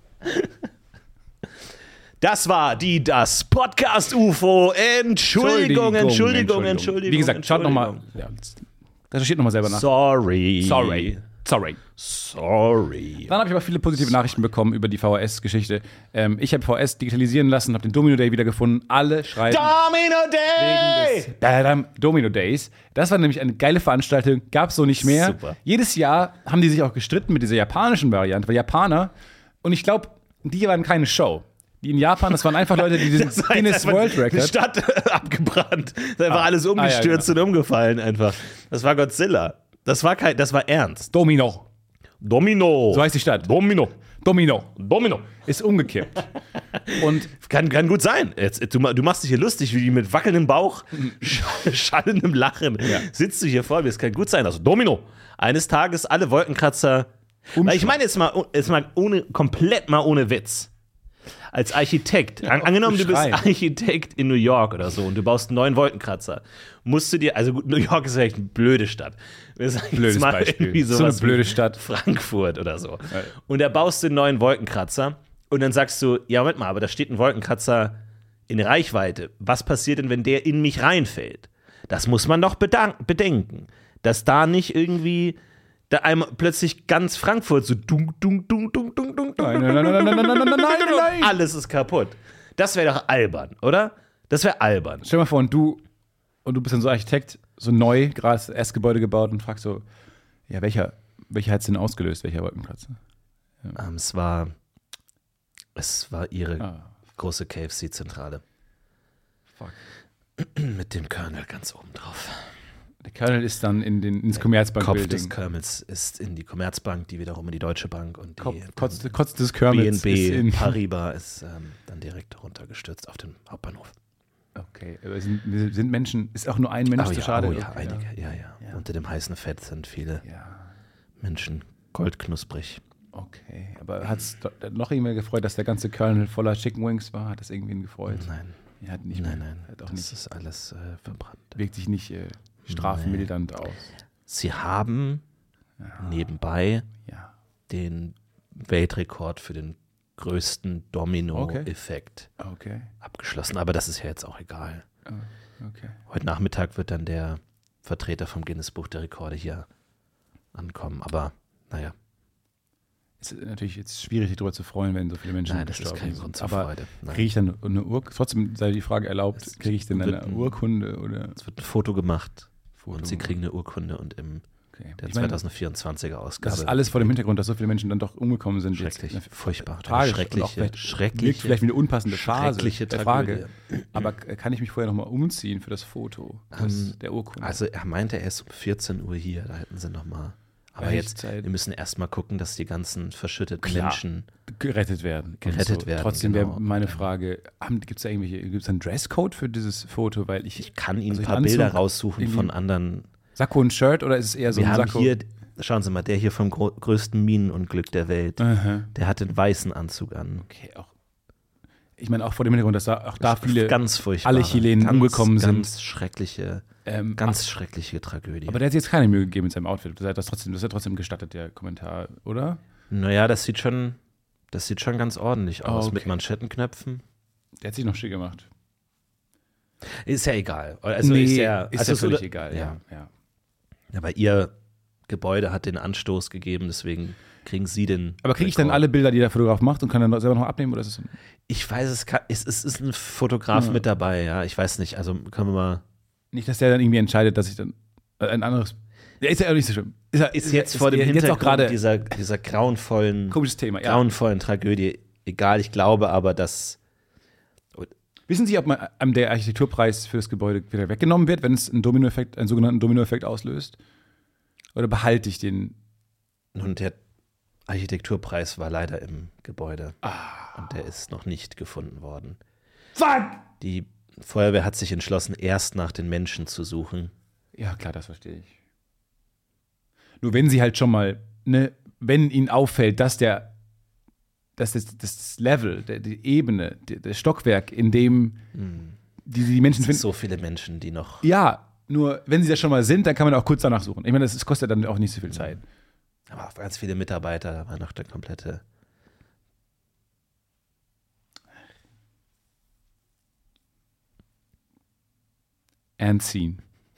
Das war die das Podcast U F O. Entschuldigung, Entschuldigung, Entschuldigung. Wie gesagt, schaut nochmal. Ja, recherchiert nochmal selber nach. Sorry. Sorry. Sorry. Sorry. Dann habe ich aber viele positive Nachrichten bekommen über die V H S-Geschichte. Ähm, ich habe V H S digitalisieren lassen, habe den Domino Day wiedergefunden. Alle schreiben Domino wegen Day! des Badam Domino Days. Das war nämlich eine geile Veranstaltung, gab es so nicht mehr. Super. Jedes Jahr haben die sich auch gestritten mit dieser japanischen Variante, weil Japaner, und ich glaube, die waren keine Show. Die in Japan, das waren einfach Leute, die diesen Das war Guinness jetzt einfach World eine Record. Stadt abgebrannt. Da war Ah. alles umgestürzt Ah, ja, und umgefallen einfach. Das war Godzilla. Das war kein, das war ernst. Domino. Domino. So heißt die Stadt. Domino. Domino. Domino. Ist umgekippt. Und Kann, kann gut sein. Jetzt, du, ma- du machst dich hier lustig, wie die mit wackelndem Bauch, sch- schallendem Lachen sitzt du hier vor mir. Das kann gut sein. Also Domino. Eines Tages alle Wolkenkratzer. Weil ich meine jetzt mal, jetzt mal ohne, komplett mal ohne Witz. Als Architekt, an, angenommen du bist beschreiben. Architekt in New York oder so und du baust einen neuen Wolkenkratzer, musst du dir, also gut, New York ist vielleicht eine blöde Stadt. Wir sagen jetzt Blödes mal Beispiel. irgendwie So sowas eine blöde wie Stadt. Frankfurt oder so. Und da baust du einen neuen Wolkenkratzer und dann sagst du, ja, Moment mal, aber da steht ein Wolkenkratzer in Reichweite. Was passiert denn, wenn der in mich reinfällt? Das muss man doch bedank- bedenken, dass da nicht irgendwie da einmal plötzlich ganz Frankfurt so dung, dung, dung, dung, dung, dung, dung, Nein, nein, nein, nein, nein, nein, nein, nein, nein, nein. alles ist kaputt. Das wäre doch albern, oder? Das wäre albern. stell dir mal vor, und du, und du bist dann so Architekt, so neu, gerade das erste Gebäude gebaut und fragst so, ja, welcher, welcher hat es denn ausgelöst, welcher Wolkenkratzer? Ähm, es war, es war ihre Ah, große K F C-Zentrale. fuck. Mit dem Colonel ganz oben drauf. Der Kernel ist dann in den, ins Kopf Commerzbank-Building. des Kernels ist in die Commerzbank, die wiederum in die Deutsche Bank und die Kopf, dann Kotz, Kotz des Kernels B N B ist in... Paribas ist ähm, dann direkt runtergestürzt auf den Hauptbahnhof. Okay, aber sind, sind Menschen, ist auch nur ein Mensch Oh zu ja, schade? oh ja, Okay, einige, ja, ja, Ja. Unter dem heißen Fett sind viele Ja, Menschen goldknusprig. okay. Aber hat es noch irgendwer gefreut, dass der ganze Kernel voller Chicken Wings war? Hat das irgendwen gefreut? Nein, Ja, hat nicht nein, mehr. nein, Hat auch das nicht, ist alles äh, verbrannt. wirkt sich nicht äh, strafmildernd aus. Sie haben nebenbei Ja. den Weltrekord für den größten Domino-Effekt Okay. abgeschlossen. Aber das ist ja jetzt auch egal. Oh, okay. Heute Nachmittag wird dann der Vertreter vom Guinness-Buch der Rekorde hier ankommen. Aber naja, Es ist natürlich jetzt schwierig, sich darüber zu freuen, wenn so viele Menschen nein, das ist gestorben kein sind. Grund zur Aber Freude. Nein. kriege ich dann eine Urkunde? Trotzdem sei die Frage erlaubt, Es kriege ich denn wird eine ein- Urkunde oder Es wird ein Foto gemacht Foto? und Sie kriegen eine Urkunde und im Okay. der Ich meine, zwanzig vierundzwanziger Ausgabe. das ist alles vor dem Hintergrund, dass so viele Menschen dann doch umgekommen sind. Schrecklich, jetzt. furchtbar, eine Tragisch schreckliche, und auch vielleicht, schreckliche- wirkt vielleicht wie eine unpassende Phase schreckliche der Tragödie. Frage. Aber k- kann ich mich vorher nochmal umziehen für das Foto das, Ähm, der Urkunde? Also er meinte, er ist um vierzehn Uhr hier, da hätten sie noch mal. Aber jetzt, Rechtzeit. wir müssen erst mal gucken, dass die ganzen verschütteten Klar. Menschen, gerettet werden. und Gerettet werden, Trotzdem genau. wäre meine Frage, gibt es da irgendwelche, gibt es einen Dresscode für dieses Foto? Weil ich, ich kann Ihnen also ein in paar Anzug Bilder raussuchen irgendwie- von anderen. Sakko und Shirt oder ist es eher so Wir ein haben Sakko? hier, schauen Sie mal, der hier vom gro- größten Minenunglück der Welt, Aha. der hat den weißen Anzug an. Okay, auch. Ich meine, auch vor dem Hintergrund, dass da auch da viele. ganz furchtbar. alle Chilenen ganz, umgekommen sind. Ganz schreckliche, ähm, ganz schreckliche Tragödie. aber der hat sich jetzt keine Mühe gegeben mit seinem Outfit. Das hat das trotzdem, das ist ja trotzdem gestattet, der Kommentar, oder? Naja, das sieht schon, das sieht schon ganz ordentlich aus okay. mit Manschettenknöpfen. Der hat sich noch schick gemacht. Ist ja egal. Also ist ja, ist also ja es- völlig oder- egal. Ja. Ja. Ja. Aber ihr Gebäude hat den Anstoß gegeben, deswegen kriegen sie den. Aber kriege ich dann Rekord. alle Bilder, die der Fotograf macht und kann dann selber noch abnehmen? Oder ist es so ein Ich weiß, es, kann, es, es ist ein Fotograf Ja. mit dabei, ja. Ich weiß nicht, also können wir mal. nicht, dass der dann irgendwie entscheidet, dass ich dann äh, ein anderes. Der ist ja auch nicht so schlimm. Ist, er- Ist jetzt vor dem jetzt auch Hintergrund gerade dieser, dieser grauenvollen, komisches Thema. Ja. grauenvollen Tragödie egal. Ich glaube aber, dass. Wissen Sie, ob man, einem der Architekturpreis für das Gebäude wieder weggenommen wird, wenn es einen Dominoeffekt, einen sogenannten Dominoeffekt auslöst? Oder behalte ich den? Und der Architekturpreis war leider im Gebäude. Und der ist noch nicht gefunden worden. Fuck! Die Feuerwehr hat sich entschlossen, erst nach den Menschen zu suchen. Ja, klar, das verstehe ich. Nur wenn sie halt schon mal, ne, wenn ihnen auffällt, dass der, dass das, das Level, der, die Ebene, der, das Stockwerk, in dem die, die Menschen Es sind finden. so viele Menschen, die noch. Ja, nur wenn sie da schon mal sind, dann kann man auch kurz danach suchen. Ich meine, das, das kostet dann auch nicht so viel Zeit. Aber auch ganz viele Mitarbeiter, da war noch der komplette. And scene.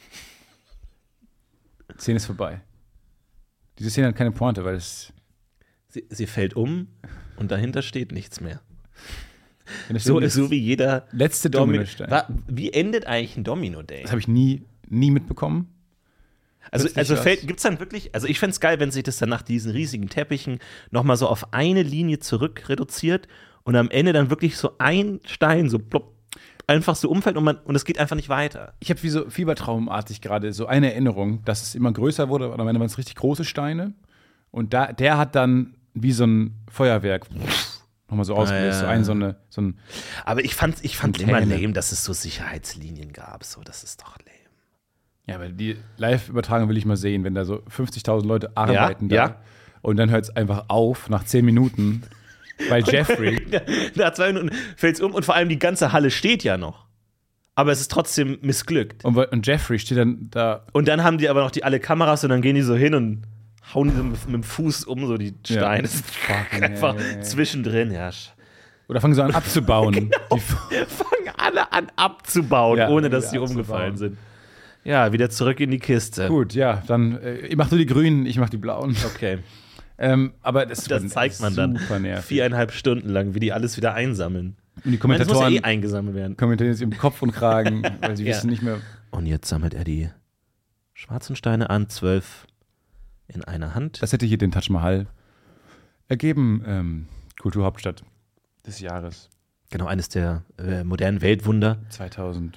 Szene ist vorbei. Diese Szene hat keine Pointe, weil es. Sie, sie fällt um und dahinter steht nichts mehr. wenn es So, stimmt, so wie jeder letzte Domino. Dominostein. Wa- Wie endet eigentlich ein Domino-Day? Das habe ich nie, nie mitbekommen. Also, plötzlich also was. fällt, gibt's dann wirklich, also ich fände es geil, wenn sich das dann nach diesen riesigen Teppichen nochmal so auf eine Linie zurück reduziert und am Ende dann wirklich so ein Stein so plopp, einfach so umfällt und man und es geht einfach nicht weiter. Ich habe wie so fiebertraumartig gerade so eine Erinnerung, dass es immer größer wurde, oder am Ende waren es richtig große Steine. Und da, der hat dann wie so ein Feuerwerk nochmal so ausgelöst. ja. So ein, so eine, so ein. Aber ich fand, ich fand Fontäne. immer lame, dass es so Sicherheitslinien gab. So, das ist doch lame. Ja, aber die Live-Übertragung will ich mal sehen, wenn da so fünfzigtausend Leute arbeiten da. ja. Und dann hört es einfach auf nach zehn Minuten, weil Jeffrey. Nach zwei Minuten fällt es um und vor allem die ganze Halle steht ja noch. Aber es ist trotzdem missglückt. und, und Jeffrey steht dann da. Und dann haben die aber noch die alle Kameras und dann gehen die so hin und hauen die so mit, mit dem Fuß um, so die Steine. Das ist Fucking einfach hell. zwischendrin, ja. sch- Oder fangen sie an abzubauen. Die, Fangen alle an abzubauen, Ja, ohne dass wieder sie abzubauen. umgefallen sind. Ja, wieder zurück in die Kiste. gut, ja, dann äh, ich mach du die Grünen, ich mach die Blauen. Okay. Ähm, aber das, Das zeigt man dann super nervig. viereinhalb Stunden lang, wie die alles wieder einsammeln. Und die Ich meine, das muss ja Kommentatoren eh eingesammelt werden. kommentieren jetzt im Kopf und Kragen, weil sie Ja. wissen nicht mehr. Und jetzt sammelt er die schwarzen Steine an, zwölf in einer Hand. Das hätte hier den Taj Mahal ergeben, ähm, Kulturhauptstadt des Jahres Genau, eines der äh, modernen Weltwunder. zweitausendvierzehn.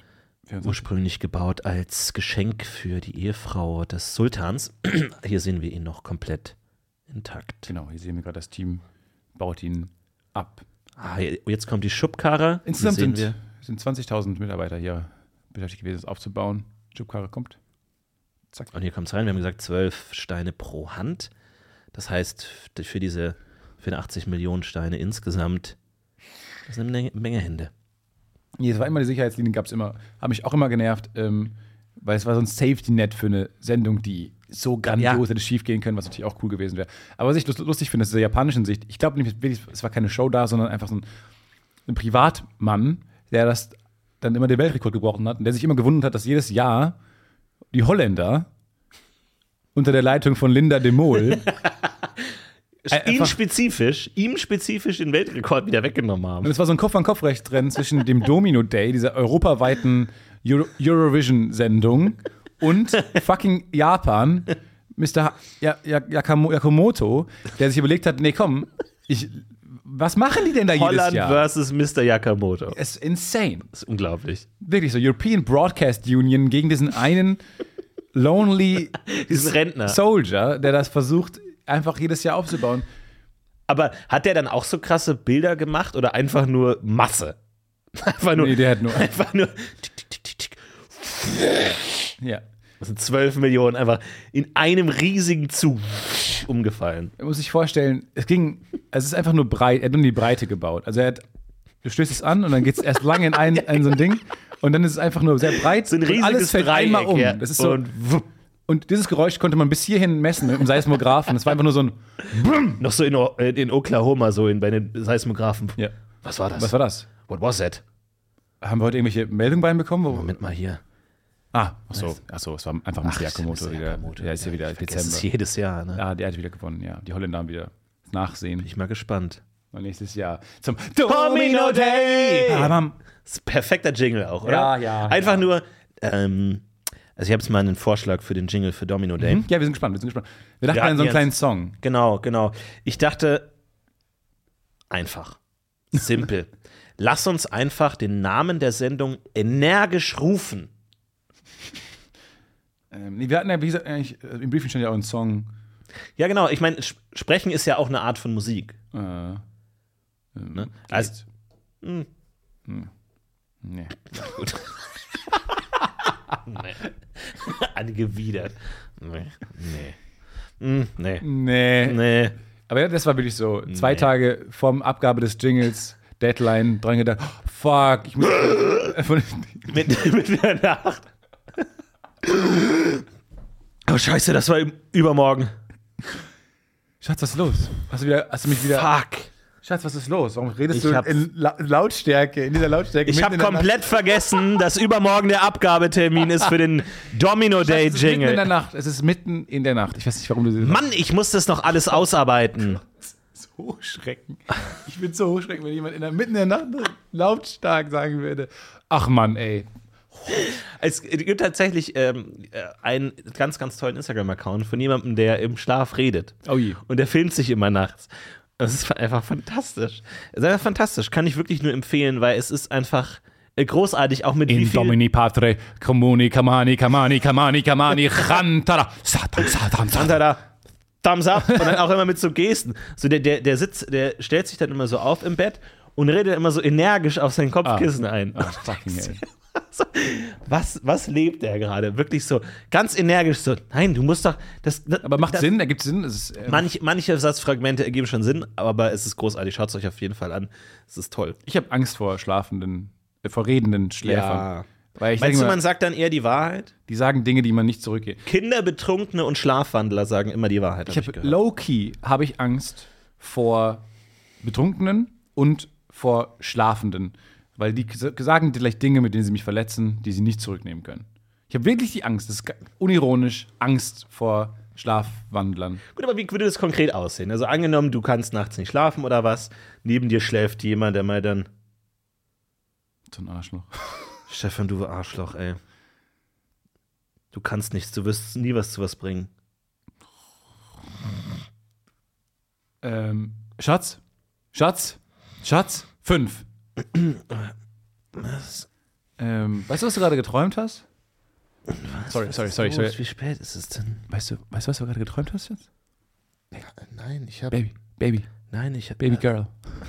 Ursprünglich gebaut als Geschenk für die Ehefrau des Sultans. Hier sehen wir ihn noch komplett intakt. Genau, hier sehen wir gerade, das Team baut ihn ab. Ah, jetzt kommt die Schubkarre. Insgesamt Hier sehen sind, wir. sind zwanzigtausend Mitarbeiter hier beschäftigt gewesen, das aufzubauen. Schubkarre kommt. Zack. Und hier kommt es rein. Wir haben gesagt, zwölf Steine pro Hand. Das heißt, für diese vierundachtzig Millionen Steine insgesamt, das ist eine Menge, Menge Hände. Nee, es war immer die Sicherheitslinien, gab es immer. Hat mich auch immer genervt, ähm, weil es war so ein Safety-Net für eine Sendung, die so grandios Ja. hätte schief gehen können, was natürlich auch cool gewesen wäre. Aber was ich lust- lustig finde, ist aus der japanischen Sicht, ich glaube nämlich, wirklich, es war keine Show da, sondern einfach so ein, ein Privatmann, der das dann immer den Weltrekord gebrochen hat und der sich immer gewundert hat, dass jedes Jahr die Holländer unter der Leitung von Linda de Mol Ihm einfach- spezifisch, ihm spezifisch den Weltrekord wieder weggenommen haben. Und es war so ein Kopf-an-Kopf-Rechtsrennen zwischen dem Domino Day, dieser europaweiten Euro Eurovision-Sendung, und fucking Japan, Mister Ja- Ja- Yakamo- Yakamoto, der sich überlegt hat, nee, komm, ich, was machen die denn da jedes Holland Jahr? versus Mister Yakamoto. Es ist insane. Das ist unglaublich. Wirklich so, European Broadcast Union gegen diesen einen lonely Diesen Rentner. Soldier, der das versucht, einfach jedes Jahr aufzubauen. Aber hat der dann auch so krasse Bilder gemacht oder einfach nur Masse? Einfach nur. Nee, der hat nur, Einfach nur. Tick, tick, tick, tick, tick. ja. Das sind zwölf Millionen einfach in einem riesigen Zug umgefallen. Man muss sich vorstellen, es ging, es ist einfach nur breit, er hat nur die Breite gebaut. Also er hat, du stößt es an und dann geht es erst lange in ein, in so ein Ding und dann ist es einfach nur sehr breit So ein und riesiges alles fällt Dreieck. einmal um. Ja. Das ist so, und wupp, und dieses Geräusch konnte man bis hierhin messen mit dem Seismographen. Das war einfach nur so ein, noch so in, O- äh, in Oklahoma, so in, bei den Seismographen. ja. Was war das? Was war das? What was that? Haben wir heute irgendwelche Meldungen reinbekommen? Wo, Moment mal hier. ah, achso, achso, es war einfach Mister Yakamoto Mister wieder. Yakamoto. Ja, ist ja wieder Vergesst Dezember. es jedes Jahr, ne? Ja, der hat wieder gewonnen, ja. Die Holländer haben wieder Nachsehen. Bin ich mal gespannt. Und nächstes Jahr zum Domino Day! Bam. Das ist ein perfekter Jingle auch, oder? Ja, ja, Einfach ja. nur, ähm, also ich habe jetzt mal einen Vorschlag für den Jingle für Domino Day. Mhm. Ja, wir sind gespannt, wir sind gespannt. Wir dachten Wir an so einen hatten kleinen jetzt- Song. Genau, genau. Ich dachte, einfach, simpel. Lass uns einfach den Namen der Sendung energisch rufen. Ähm, nee, wir hatten ja, wie gesagt, eigentlich, äh, im Briefing stand ja auch ein Song. Ja, genau. Ich meine, Sp- Sprechen ist ja auch eine Art von Musik. Äh, ähm, Ne? geht. Also, Hm. Nee. gut. nee. Angewidert. Nee. Nee. Mm, nee. Nee. Nee. Aber ja, das war wirklich so. Zwei Nee. Tage vorm Abgabe des Jingles, Deadline, dran gedacht, oh, fuck, ich muss. Mit, mit der Nacht. Oh, scheiße, das war im- übermorgen. Schatz, was ist los? Hast du, wieder, hast du mich wieder. Fuck. Schatz, was ist los? Warum redest Ich du hab- in La Lautstärke, in dieser Lautstärke? Ich mitten habe in der komplett vergessen, dass übermorgen der Abgabetermin ist für den Domino Nacht? Day Schatz, es ist mitten in der Jingle. Nacht. Es ist mitten in der Nacht. Ich weiß nicht, warum du Mann, ich muss das noch alles ausarbeiten. so schrecken. Ich bin so schrecken, wenn jemand in der, mitten in der Nacht lautstark sagen würde. Ach Mann, ey. Es gibt tatsächlich ähm, äh, einen ganz, ganz tollen Instagram-Account von jemandem, der im Schlaf redet. Oh je. Und der filmt sich immer nachts. Das ist einfach fantastisch. Es ist einfach fantastisch. Kann ich wirklich nur empfehlen, weil es ist einfach äh, großartig, auch mit wie In viel... Domini Patre, Comuni, Kamani, Kamani, Kamani, Kamani, Chantara, Satan, Satan, Satan. Und da Thumbs up und dann auch immer mit so Gesten. So der, der, der sitzt, der stellt sich dann immer so auf im Bett und redet immer so energisch auf sein Kopfkissen ein. Ach, fucking ey. Was, was lebt der gerade? Wirklich so ganz energisch so. Nein, du musst doch. Das, das, Aber macht das, Sinn, ergibt Sinn. Es ist, äh, Manch, manche Satzfragmente ergeben schon Sinn, aber es ist großartig. Schaut es euch auf jeden Fall an. Es ist toll. ich habe Angst vor schlafenden, äh, vor redenden Schläfern. Weil ich Meinst denke du, mal, man sagt dann eher die Wahrheit? die sagen Dinge, die man nicht zurückgeht. Kinder, Betrunkene und Schlafwandler sagen immer die Wahrheit. Ich hab habe gehört. low-key habe ich Angst vor Betrunkenen und vor Schlafenden, weil die ges- sagen vielleicht Dinge, mit denen sie mich verletzen, die sie nicht zurücknehmen können. Ich habe wirklich die Angst, das ist ga- unironisch, Angst vor Schlafwandlern. Gut, aber wie würde das konkret aussehen? Also angenommen, du kannst nachts nicht schlafen oder was, neben dir schläft jemand, der mal dann, So ein Arschloch. Stefan, du Arschloch, ey. Du kannst nichts, du wirst nie was zu was bringen. Ähm, Schatz? Schatz? Schatz? Fünf. Was? Ähm, weißt du, was du gerade geträumt hast? Was? Sorry, Was sorry, ist sorry, los? sorry. Wie spät ist es denn? Weißt du, weißt du, was du gerade geträumt hast jetzt? Nein, ich habe. Baby, Baby, Nein, ich habe. Baby Girl.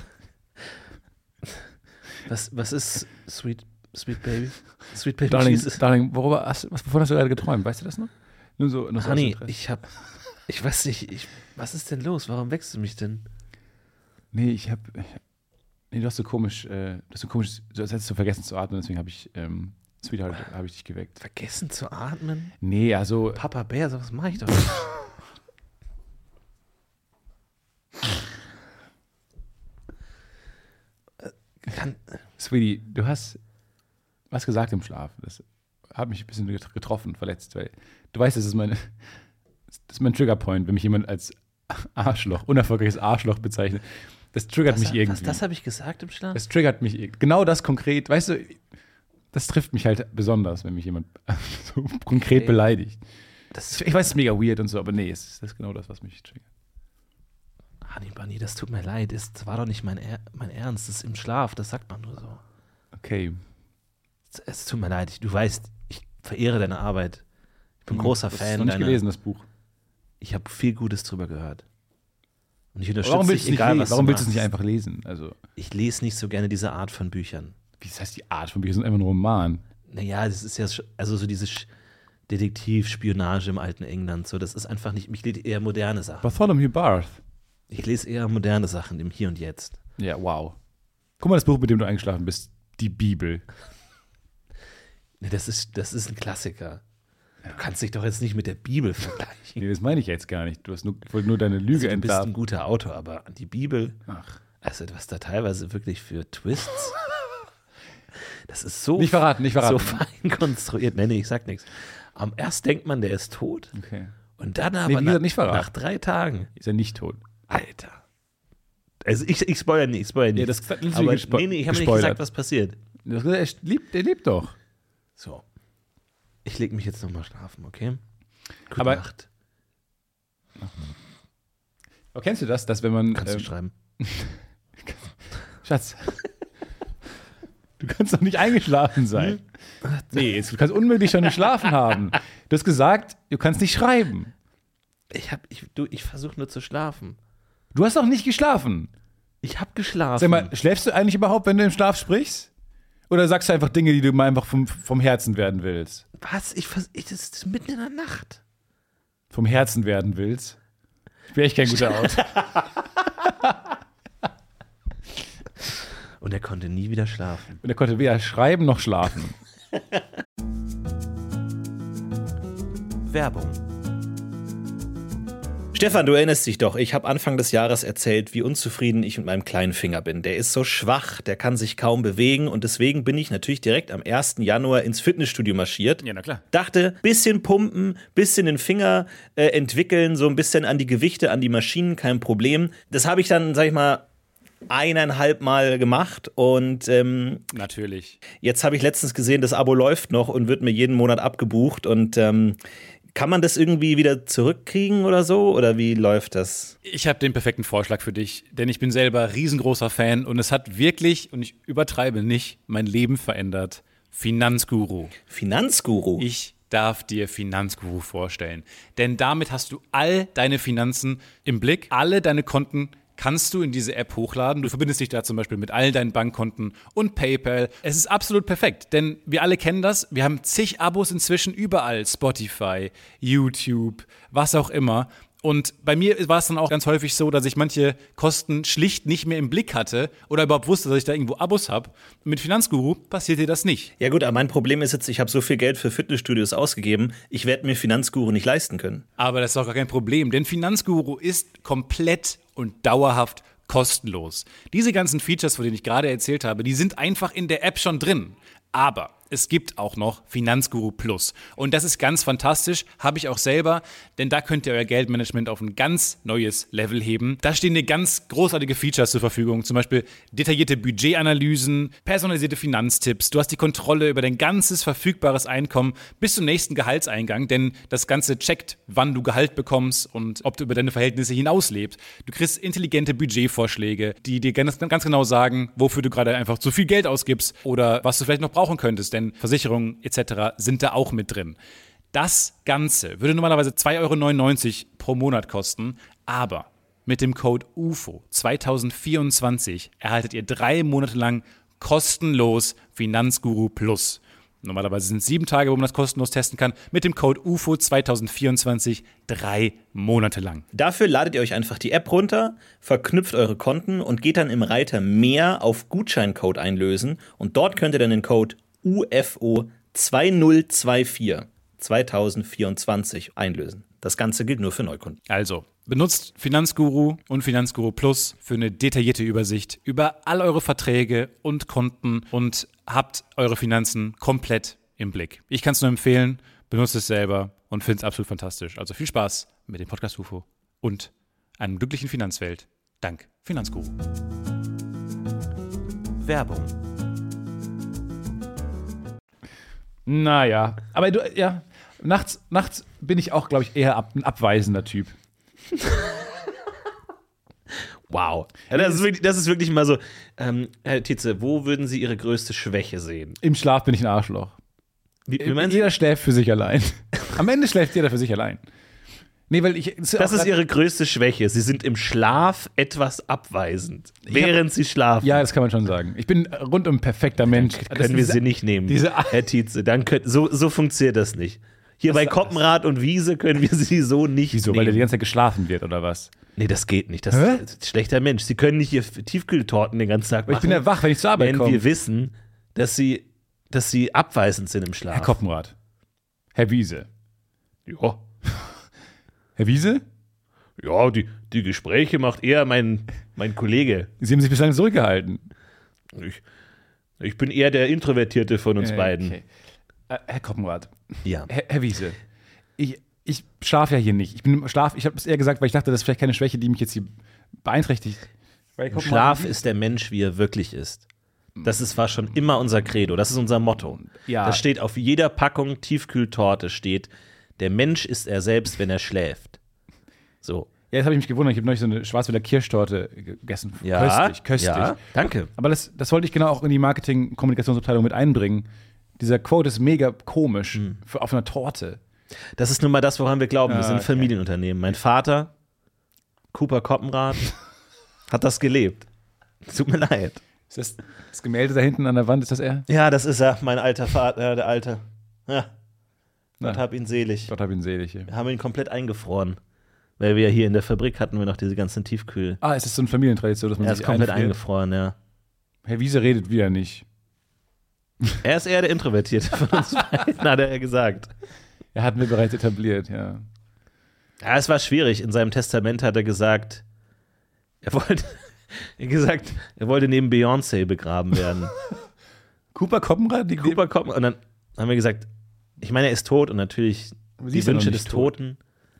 Was, was ist Sweet, Sweet Baby? Sweet Baby Darling, Jesus. Darling, worüber hast, was, wovon hast du gerade geträumt? Weißt du das noch? Nur so, nur so aus Honey, Interesse. ich habe. Ich weiß nicht, ich, was ist denn los? Warum wächst du mich denn? Nee, ich hab. Nee, du hast so komisch, äh, du hast so komisch, du hast du vergessen zu atmen, deswegen habe ich, ähm, Sweetheart, habe ich dich geweckt. Vergessen zu atmen? Nee, also. Papa Bär, sowas mache ich doch nicht. Kann, Sweetie, du hast was gesagt im Schlaf. Das hat mich ein bisschen getroffen, verletzt, weil du weißt, das ist meine, das ist mein Triggerpoint, wenn mich jemand als Arschloch, unerfolgreiches Arschloch bezeichnet. Das triggert was, mich irgendwie. Was, das habe ich gesagt im Schlaf? Das triggert mich irgendwie. Genau das konkret, weißt du, das trifft mich halt besonders, wenn mich jemand so konkret Okay. beleidigt. Das Ich weiß, es ist mega weird und so, aber nee, es ist, das ist genau das, was mich triggert. Honey Bunny, das tut mir leid. Das war doch nicht mein, er mein Ernst. Das ist im Schlaf, das sagt man nur so. Okay. Es, es tut mir leid. Ich, du weißt, ich verehre deine Arbeit. Ich bin großer Das Fan ist noch nicht deiner. gelesen, das Buch. Ich habe viel Gutes drüber gehört. Und ich unterstütze Warum willst dich, du es nicht, egal le- was warum du willst du es nicht machst. einfach lesen? Also, Ich lese nicht so gerne diese Art von Büchern. wie das heißt die Art von Büchern? Das ist einfach ein Roman. Naja, das ist ja sch- also so diese Sch- Detektiv-Spionage im alten England. So, das ist einfach nicht. Ich lese eher moderne Sachen. Bartholomew Barth. Ich lese eher moderne Sachen im Hier und Jetzt. Ja, wow. Guck mal, das Buch, mit dem du eingeschlafen bist, die Bibel. Nee, Das ist, das ist ein Klassiker. Du kannst dich doch jetzt nicht mit der Bibel vergleichen. Nee, das meine ich jetzt gar nicht. Du hast nur, ich wollte nur deine Lüge Also, du bist ein entlarven. guter Autor, aber die Bibel, Ach. also was da teilweise wirklich für Twists, das ist so, Nicht verraten, nicht verraten. so fein konstruiert. Nee, nee, ich sag nichts. Am erst denkt man, der ist tot Okay. und dann aber wie gesagt, nach, nicht verraten. nach drei Tagen, Ist er nicht tot? Alter. Also ich, ich spoilere nicht, ich spoilere nicht. Ja, das hat aber gespo- nee, nee, ich habe nicht gespoilert. gesagt, was passiert. Das- Er lebt, er lebt doch. So. Ich leg mich jetzt nochmal schlafen, okay? Gute Aber- Nacht. Aber kennst du das, dass wenn man. Kannst du ähm, schreiben. Schatz. Du kannst doch nicht eingeschlafen sein. Nee, jetzt, du kannst unmöglich schon geschlafen haben. Du hast gesagt, du kannst nicht schreiben. Ich hab, ich, du, ich versuche nur zu schlafen. Du hast doch nicht geschlafen. Ich habe geschlafen. Sag mal, schläfst du eigentlich überhaupt, wenn du im Schlaf sprichst? Oder sagst du einfach Dinge, die du mal einfach vom, vom Herzen werden willst? Was? Ich, vers- ich, das ist mitten in der Nacht. Vom Herzen werden willst? Ich bin echt kein guter Autor. Und er konnte nie wieder schlafen. Und er konnte weder schreiben noch schlafen. Werbung. Stefan, du erinnerst dich doch, ich habe Anfang des Jahres erzählt, wie unzufrieden ich mit meinem kleinen Finger bin. Der ist so schwach, der kann sich kaum bewegen und deswegen bin ich natürlich direkt am ersten Januar ins Fitnessstudio marschiert. Ja, na klar. Dachte, bisschen pumpen, bisschen den Finger äh, entwickeln, so ein bisschen an die Gewichte, an die Maschinen, kein Problem. Das habe ich dann, sag ich mal, eineinhalb Mal gemacht und ähm, Natürlich. jetzt habe ich letztens gesehen, das Abo läuft noch und wird mir jeden Monat abgebucht und ähm, kann man das irgendwie wieder zurückkriegen oder so? Oder wie läuft das? Ich habe den perfekten Vorschlag für dich, denn ich bin selber riesengroßer Fan und es hat wirklich, und ich übertreibe nicht, mein Leben verändert. Finanzguru. Finanzguru? Ich darf dir Finanzguru vorstellen. Denn damit hast du all deine Finanzen im Blick, alle deine Konten kannst du in diese App hochladen. Du verbindest dich da zum Beispiel mit all deinen Bankkonten und PayPal. Es ist absolut perfekt, denn wir alle kennen das. Wir haben zig Abos inzwischen überall. Spotify, YouTube, was auch immer. Und bei mir war es dann auch ganz häufig so, dass ich manche Kosten schlicht nicht mehr im Blick hatte oder überhaupt wusste, dass ich da irgendwo Abos habe. Mit Finanzguru passiert dir das nicht. Ja gut, aber mein Problem ist jetzt, ich habe so viel Geld für Fitnessstudios ausgegeben, ich werde mir Finanzguru nicht leisten können. Aber das ist auch gar kein Problem, denn Finanzguru ist komplett und dauerhaft kostenlos. Diese ganzen Features, von denen ich gerade erzählt habe, die sind einfach in der App schon drin. Aber es gibt auch noch Finanzguru Plus. Und das ist ganz fantastisch, habe ich auch selber, denn da könnt ihr euer Geldmanagement auf ein ganz neues Level heben. Da stehen dir ganz großartige Features zur Verfügung, zum Beispiel detaillierte Budgetanalysen, personalisierte Finanztipps. Du hast die Kontrolle über dein ganzes verfügbares Einkommen bis zum nächsten Gehaltseingang, denn das Ganze checkt, wann du Gehalt bekommst und ob du über deine Verhältnisse hinauslebst. Du kriegst intelligente Budgetvorschläge, die dir ganz, ganz genau sagen, wofür du gerade einfach zu viel Geld ausgibst oder was du vielleicht noch brauchen könntest. Denn denn Versicherungen et cetera sind da auch mit drin. Das Ganze würde normalerweise zwei Euro neunundneunzig pro Monat kosten, aber mit dem Code U F O zwanzig vierundzwanzig erhaltet ihr drei Monate lang kostenlos Finanzguru Plus. Normalerweise sind es sieben Tage, wo man das kostenlos testen kann. Mit dem Code U F O zwanzig vierundzwanzig drei Monate lang. Dafür ladet ihr euch einfach die App runter, verknüpft eure Konten und geht dann im Reiter Mehr auf Gutscheincode einlösen. Und dort könnt ihr dann den Code U F O zwanzig vierundzwanzig zwanzig vierundzwanzig einlösen. Das Ganze gilt nur für Neukunden. Also, benutzt Finanzguru und Finanzguru Plus für eine detaillierte Übersicht über all eure Verträge und Konten und habt eure Finanzen komplett im Blick. Ich kann es nur empfehlen, benutzt es selber und finde es absolut fantastisch. Also viel Spaß mit dem Podcast U F O und einer glücklichen Finanzwelt. Dank Finanzguru. Werbung. Naja, aber du, ja, nachts, nachts bin ich auch, glaube ich, eher ab, ein abweisender Typ. Wow. Ja, das, ist wirklich, das ist wirklich mal so. Ähm, Herr Tietze, wo würden Sie Ihre größte Schwäche sehen? Im Schlaf bin ich ein Arschloch. Wie, wie meinen Sie? Jeder schläft für sich allein. Am Ende schläft jeder für sich allein. Nee, weil ich. Das ist Ihre größte Schwäche. Sie sind im Schlaf etwas abweisend, während Sie schlafen. Ja, das kann man schon sagen. Ich bin rundum perfekter Mensch. Dann können wir Sie nicht nehmen, diese- Herr Tietze. Dann könnt, so, so funktioniert das nicht. Hier bei Koppenrad und Wiese können wir Sie so nicht Wieso? nehmen. Weil der die ganze Zeit geschlafen wird, oder was? Nee, das geht nicht. Das Hä? ist ein schlechter Mensch. Sie können nicht hier Tiefkühltorten den ganzen Tag Aber machen. ich bin ja wach, wenn ich zur Arbeit wenn komme. wir wissen, dass Sie, dass Sie abweisend sind im Schlaf. Herr Koppenrad. Herr Wiese. Ja, Herr Wiese? ja die, die Gespräche macht eher mein, mein Kollege. Sie haben sich bislang zurückgehalten. Ich, ich bin eher der Introvertierte von uns Äh, beiden. okay. Äh, Herr Koppenrad. Ja. Herr, Herr Wiese. Ich, ich schlafe ja hier nicht. Ich bin im Schlaf, ich habe es eher gesagt, weil ich dachte, das ist vielleicht keine Schwäche, die mich jetzt hier beeinträchtigt. Weil Im Koppenrad- Schlaf ist der Mensch, wie er wirklich ist. Das ist, war schon immer unser Credo. Das ist unser Motto. Ja. Das steht auf jeder Packung Tiefkühltorte steht, der Mensch ist er selbst, wenn er schläft. So. Ja, jetzt habe ich mich gewundert. Ich habe neulich so eine Schwarzwälder Kirschtorte gegessen. Ja, Köstlich, köstlich. ja, danke. Aber das, das wollte ich genau auch in die Marketing-Kommunikationsabteilung mit einbringen. Dieser Quote ist mega komisch für, auf einer Torte. Das ist nun mal das, woran wir glauben. Wir Ah, sind ein okay. Familienunternehmen. Mein Vater, Cooper Koppenrad, hat das gelebt. Tut mir leid. Ist das das Gemälde da hinten an der Wand? Ist das er? Ja, das ist er, mein alter Vater, der Alte. Ja, Gott Na, hab ihn selig. Gott hab ihn selig. Hier. Wir haben ihn komplett eingefroren. Weil wir hier in der Fabrik hatten wir noch diese ganzen Tiefkühl. Ah, es ist so eine Familientradition, dass man Er sich ist komplett einfriert. eingefroren, ja. Herr Wiese redet wieder nicht. Er ist eher der Introvertierte von uns beiden, hat er gesagt. Er hat mir bereits etabliert, ja. Ja, es war schwierig. In seinem Testament hat er gesagt, er wollte, er gesagt, er wollte neben Beyoncé begraben werden. Cooper Koppenrad? Die Cooper kommt und dann haben wir gesagt, ich meine, er ist tot und natürlich Aber sie die ist ja noch Wünsche nicht des tot. Toten.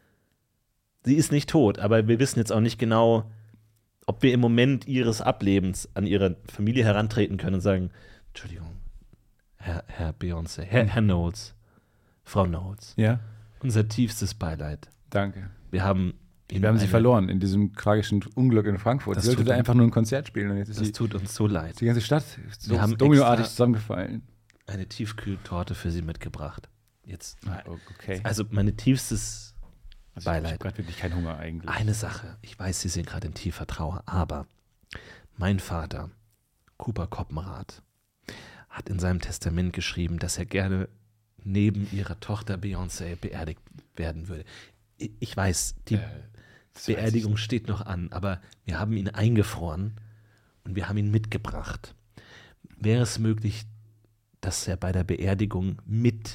Sie ist nicht tot, aber wir wissen jetzt auch nicht genau, ob wir im Moment ihres Ablebens an ihre Familie herantreten können und sagen, Entschuldigung, Herr, Herr Beyoncé, Herr, Herr Knowles, Frau Knowles, Ja, unser tiefstes Beileid. danke. Wir haben Wir haben sie eine- verloren in diesem tragischen Unglück in Frankfurt. Das Sie sollte tut da uns- einfach nur ein Konzert spielen und jetzt ist Das die, tut uns so leid. die ganze Stadt so Wir haben dominoartig extra- zusammengefallen. Eine Tiefkühltorte für sie mitgebracht. Jetzt. Okay. Also mein tiefstes Also ich habe Beileid. gerade wirklich keinen Hunger eigentlich. Eine Sache, ich weiß, Sie sind gerade in tiefer Trauer, aber mein Vater, Cooper Koppenrad, hat in seinem Testament geschrieben, dass er gerne neben ihrer Tochter Beyoncé beerdigt werden würde. Ich ich weiß, die Äh, das weiß Beerdigung steht noch an, aber wir haben ihn eingefroren und wir haben ihn mitgebracht. Wäre es möglich, dass er bei der Beerdigung mit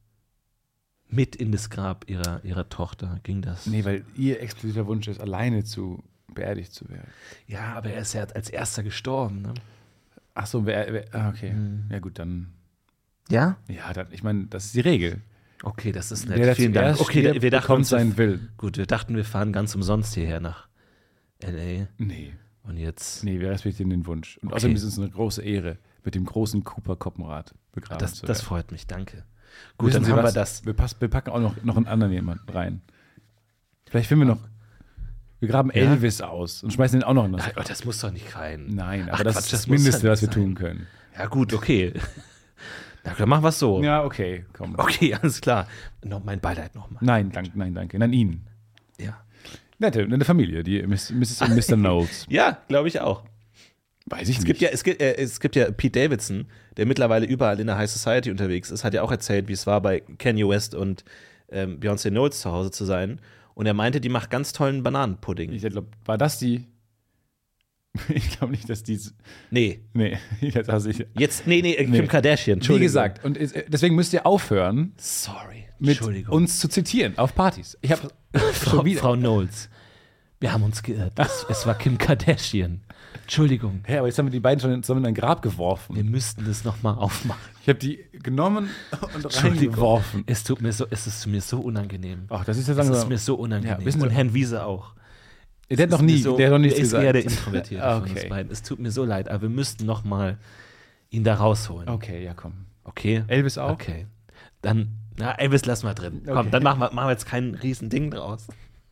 mit in das Grab ihrer, ihrer Tochter ging das? Nee, weil ihr expliziter Wunsch ist, alleine zu beerdigt zu werden. Ja, aber er ist ja als erster gestorben. Ne? Ach so, wer, wer, ah, okay. Ja gut, dann, Ja? ja, dann, ich meine, das ist die Regel. Okay, das ist nett. Der, der Vielen Dank. zuerst Okay, stirbt, wir dachten bekommt uns, seinen Willen. gut, wir dachten, wir fahren ganz umsonst hierher nach L A Nee, und jetzt. nee, wir respektieren den Wunsch. Und Okay. außerdem ist es eine große Ehre, mit dem großen Cooper Koppenrad begraben Das, zu das werden. freut mich, danke. Gut, Wissen dann Sie haben was? wir das. Wir, pass, wir packen auch noch, noch einen anderen jemanden rein. Vielleicht finden wir noch. Wir graben Ja? Elvis aus und schmeißen den auch noch in das. Nein, oh, das muss doch nicht rein. Nein, aber Ach, das Quatsch, ist das muss Mindeste, doch was wir nicht tun sein. können. Ja, gut, okay. Na, dann machen wir es so. Ja, okay, komm. Okay, alles klar. Noch mein Beileid nochmal. Nein, danke, nein, danke. Nein, Ihnen. Ja. Nette, nette Familie, die Miss, Misses und Mister Knowles. Ja, glaube ich auch. Weiß ich Es nicht. gibt, ja, es, gibt, äh, es gibt ja Pete Davidson, der mittlerweile überall in der High Society unterwegs ist, hat ja auch erzählt, wie es war, bei Kanye West und ähm, Beyoncé Knowles zu Hause zu sein. Und er meinte, die macht ganz tollen Bananenpudding. Ich glaube, war das die. Ich glaube nicht, dass die. Nee, Nee, das hasse ich. jetzt, nee, nee, Kim Nee. Kardashian, Wie Entschuldigung. gesagt, und es- deswegen müsst ihr aufhören, Sorry, mit Entschuldigung. uns zu zitieren auf Partys. Ich habe Frau, schon wieder. Frau Knowles, wir haben uns geirrt. Es, es war Kim Kardashian. Entschuldigung, Ja, aber jetzt haben wir die beiden schon zusammen in ein Grab geworfen. wir müssten das nochmal aufmachen. Ich habe die genommen und Entschuldigung. reingeworfen. Es tut mir so, es ist mir so unangenehm. Ach, das ist ja Es ist langsam. mir so unangenehm. Ja, wissen Sie- und Herrn Wiese auch. Der hat noch Es ist mir nie, so, der hat noch nichts der ist gesagt. eher der Introvertierte Ah, von uns okay. beiden. Es tut mir so leid, aber wir müssten noch mal ihn da rausholen. Okay, ja, komm. Okay? Elvis auch? Okay. Dann, na, Elvis lassen wir drin. Komm, Okay. dann machen wir, machen wir jetzt kein riesen Ding draus.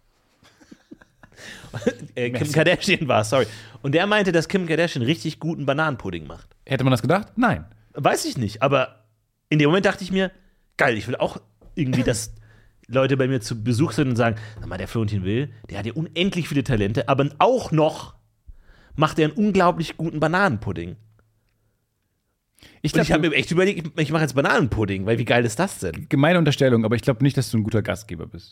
äh, Kim Kardashian war, sorry. Und der meinte, dass Kim Kardashian richtig guten Bananenpudding macht. Hätte man das gedacht? Nein. Weiß ich nicht, aber in dem Moment dachte ich mir, geil, ich will auch irgendwie, dass Leute bei mir zu Besuch sind und sagen, sag mal, der Florentin Will, der hat ja unendlich viele Talente, aber auch noch macht er einen unglaublich guten Bananenpudding. Ich Und ich habe glaube, mir echt überlegt, ich, ich mache jetzt Bananenpudding, weil wie geil ist das denn? gemeine Unterstellung, aber ich glaube nicht, dass du ein guter Gastgeber bist.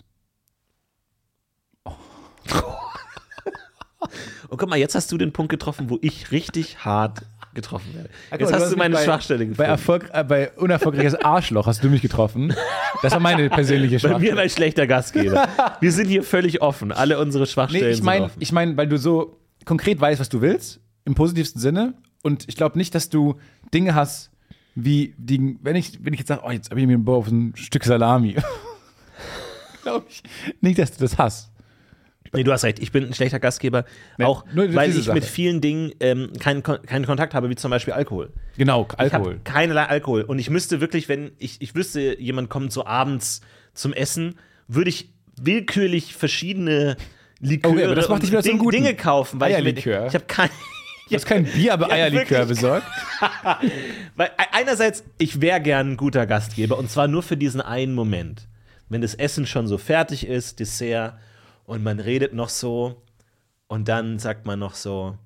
Und guck mal, jetzt hast du den Punkt getroffen, wo ich richtig hart getroffen werde. guck Jetzt mal, du hast hast du meine mich bei- Schwachstelle Bei, gefunden. Erfolg, äh, bei unerfolgreiches Arschloch hast du mich getroffen. Das war meine persönliche Bei mir Schwachstelle. mein schlechter Gastgeber. Wir sind hier völlig offen. Alle unsere Schwachstellen Nee, ich sind meine, offen. ich mein, weil du so konkret weißt, was du willst, im positivsten Sinne. Und ich glaube nicht, dass du Dinge hast, wie die, wenn ich, wenn ich jetzt sage, oh, jetzt habe ich mir einen Bock auf ein Stück Salami. glaube ich nicht, dass du das hast. Nee, du hast recht, ich bin ein schlechter Gastgeber, Nee, auch nur weil diese ich mit Sache. vielen Dingen ähm, keinen, Kon- keinen Kontakt habe, wie zum Beispiel Alkohol. Genau, Ich Alkohol. habe keinerlei Alkohol. Und ich müsste wirklich, wenn ich, ich wüsste, jemand kommt so abends zum Essen, würde ich willkürlich verschiedene Liköre Okay, aber das macht dich wieder und zum Ding, Guten. Dinge kaufen. Weil ich, Eierlikör. mir- ich habe kein... Du hast kein Bier, aber Ja, Eierlikör wirklich. besorgt. Weil e- einerseits, ich wäre gern ein guter Gastgeber und zwar nur für diesen einen Moment. Wenn das Essen schon so fertig ist, Dessert, und man redet noch so und dann sagt man noch so,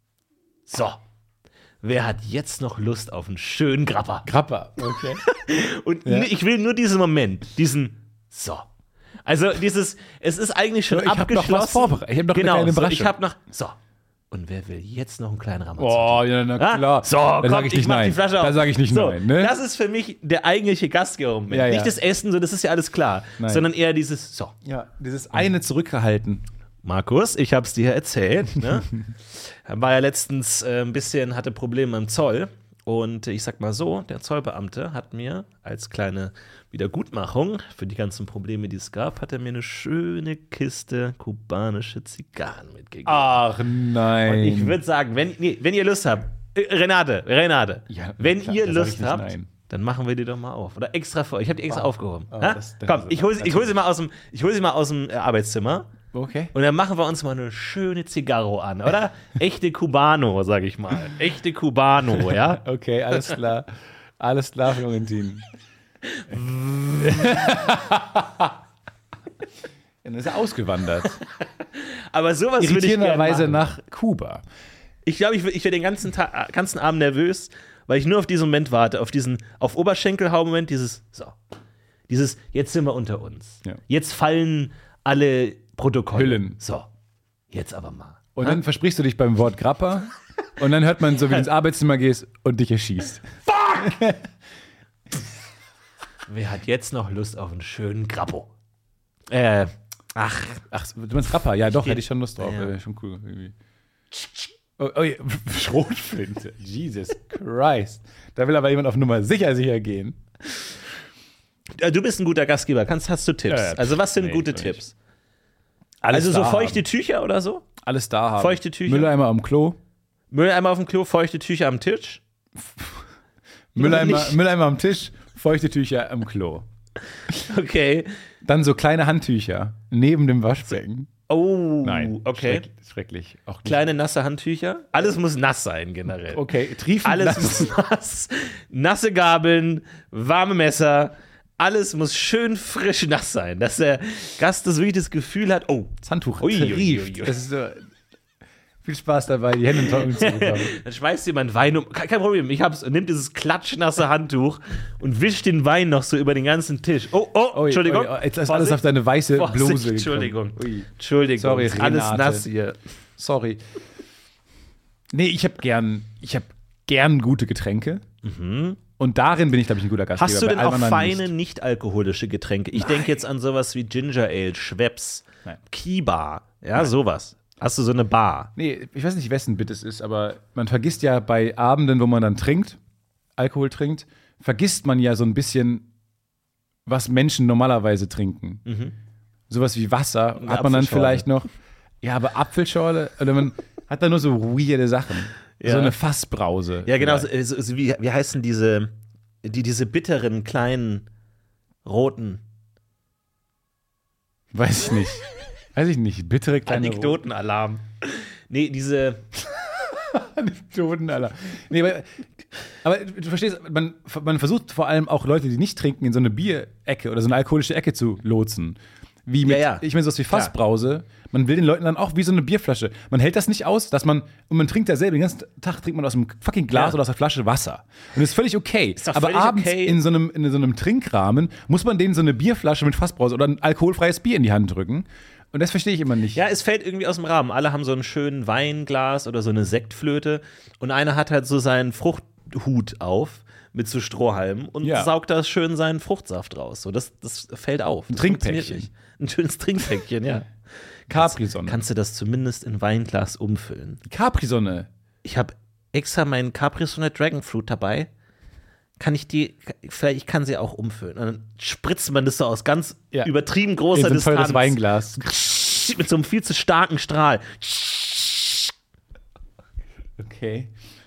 so, wer hat jetzt noch Lust auf einen schönen Grappa? Grappa. Okay. Und Ja. n- ich will nur diesen Moment, diesen, so. Also dieses, es ist eigentlich schon Ich hab noch abgeschlossen. was vorbereitet. Ich hab noch eine genau, kleine so, Überraschung. ich habe noch, so. Und wer will jetzt noch einen kleinen Ramazzotti? Oh, ja, na Ah, klar. So, da komm, sage ich nicht mach nein. die Flasche auf. Da sage ich nicht so, nein. Ne? Das ist für mich der eigentliche Gastgebermoment. Ja, ja. Nicht das Essen, so das ist ja alles klar. Nein. Sondern eher dieses, so, Ja, dieses eine zurückgehalten. Markus, ich hab's dir erzählt. Ne? War ja letztens äh, ein bisschen, hatte Probleme im Zoll. Und ich sag mal so, der Zollbeamte hat mir als kleine Wiedergutmachung für die ganzen Probleme, die es gab, hat er mir eine schöne Kiste kubanische Zigarren mitgegeben. Ach nein. Und ich würde sagen, wenn, nee, wenn ihr Lust habt, äh, Renate, Renate, Ja, wenn klar, ihr da sag ich Lust nicht habt, nein. dann machen wir die doch mal auf. Oder extra für euch. Ich habe die extra aufgehoben. Oh, Ha? das- das Komm, ist- ich hole ich hol sie mal aus dem, ich hol sie mal aus dem äh, Arbeitszimmer Okay. und dann machen wir uns mal eine schöne Zigarro an, oder? Echte Cubano, sag ich mal. Echte Cubano, ja? Okay, alles klar. Alles klar, Florentin. Ja, dann ist er ausgewandert. Aber sowas würde ich gerne Irritierenderweise machen. nach Kuba. Ich glaube, ich, wür- ich wäre den ganzen, Tag, äh, ganzen Abend nervös, weil ich nur auf diesen Moment warte, auf diesen, auf Oberschenkelhau-Moment, dieses, so, dieses, jetzt sind wir unter uns. Ja. Jetzt fallen alle Protokolle. Hüllen. So, jetzt aber mal. Und dann versprichst du dich beim Wort Grappa und dann hört man so, wie du ins Arbeitszimmer gehst und dich erschießt. Wer hat jetzt noch Lust auf einen schönen Grappo? Äh, ach, Ach, du meinst Grappa? Ja, doch, hätte ich schon Lust drauf. Ja. Wäre schon cool. Irgendwie. Oh, oh, ja. Schrotflinte. Jesus Christ. Da will aber jemand auf Nummer sicher sicher gehen. äh, du bist ein guter Gastgeber. Kannst, hast du Tipps? Ja, ja. Also, was sind Nee, gute nicht. Tipps? Alles Also, so da feuchte haben. Tücher oder so? Alles da haben. Feuchte Tücher? Mülleimer am Klo. Mülleimer auf dem Klo, feuchte Tücher am Tisch? Mülleimer, nicht. Mülleimer am Tisch. Feuchte Tücher am Klo. Okay. Dann so kleine Handtücher neben dem Waschbecken. Oh, Nein, okay. schreck, schrecklich. Auch nicht. Kleine nasse Handtücher. Alles muss nass sein, generell. Okay, triefend Alles nass. muss nass. Nasse Gabeln, warme Messer. Alles muss schön frisch nass sein, dass der Gast das wirklich das Gefühl hat, oh, Das Handtuch Ui, ui, trieft. ui, ui. Das ist so, viel Spaß dabei, die Hände in Trocknung zu bekommen. dann schmeißt jemand Wein um. Kein kein Problem, ich hab's. Nimmt dieses klatschnasse Handtuch und wischt den Wein noch so über den ganzen Tisch. Oh, oh, Ui, Entschuldigung. ui, ui, jetzt ist alles Vorsicht. auf deine weiße Vorsicht, Bluse gekommen. Entschuldigung. Ui. Entschuldigung. Sorry, ist alles Renate. nass hier. Sorry. Nee, ich habe gern, ich habe gern gute Getränke. Und darin bin ich, glaube ich, ein guter Gastgeber. Hast du bei denn allem auch anderen feine, nicht. nicht-alkoholische Getränke? Ich denke jetzt an sowas wie Ginger Ale, Schweppes, Nein. Kiba, ja, sowas. Hast du so eine Bar? Nee, ich weiß nicht, wessen Bit es ist, aber man vergisst ja bei Abenden, wo man dann trinkt, Alkohol trinkt, vergisst man ja so ein bisschen, was Menschen normalerweise trinken. Mhm. Sowas wie Wasser Eine hat man dann Apfelschorle. vielleicht noch. Ja, aber Apfelschorle, oder man hat da nur so weirde Sachen. Ja. So eine Fassbrause. Ja, genau. vielleicht. So, so, wie, wie heißen diese, die, diese bitteren, kleinen, roten Weiß ich nicht. Weiß ich nicht. Bittere kleine Anekdotenalarm? Nee, diese. Anekdoten, Alter. Nee, aber, aber du verstehst, man, man versucht vor allem auch Leute, die nicht trinken, in so eine Bierecke oder so eine alkoholische Ecke zu lotsen. Wie mit, Ja, ja. ich meine, sowas wie Fassbrause. Man will den Leuten dann auch wie so eine Bierflasche. Man hält das nicht aus, dass man, und man trinkt ja selber, den ganzen Tag trinkt man aus einem fucking Glas Ja. oder aus der Flasche Wasser. Und das ist völlig okay. doch Aber völlig abends okay. in so, einem, in so einem Trinkrahmen muss man denen so eine Bierflasche mit Fassbrause oder ein alkoholfreies Bier in die Hand drücken. Und das verstehe ich immer nicht. Ja, es fällt irgendwie aus dem Rahmen. Alle haben so einen schönen Weinglas oder so eine Sektflöte und einer hat halt so seinen Fruchthut auf mit so Strohhalmen und Ja. saugt da schön seinen Fruchtsaft raus. So, das, das fällt auf. Ein Das Trinkpäckchen. funktioniert nicht. Ein schönes Trinkpäckchen, ja. Capri-Sonne. Kannst du das zumindest in Weinglas umfüllen? Capri-Sonne. Ich habe extra meinen Capri-Sonne Dragonfruit dabei. Kann ich die, vielleicht ich kann sie auch umfüllen. Und dann spritzt man das so aus ganz Ja. übertrieben In großer so ein Distanz. teures Weinglas. Mit so einem viel zu starken Strahl. Okay.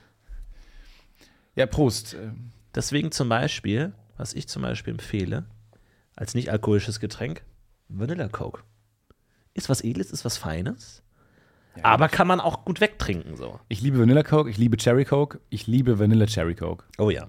Ja, Prost. Ähm, Deswegen zum Beispiel, was ich zum Beispiel empfehle, als nicht alkoholisches Getränk, Vanilla Coke. Ist was Edles, ist was Feines, aber kann man auch gut wegtrinken so. Ich liebe Vanilla Coke, ich liebe Cherry Coke, ich liebe Vanilla Cherry Coke. Oh ja.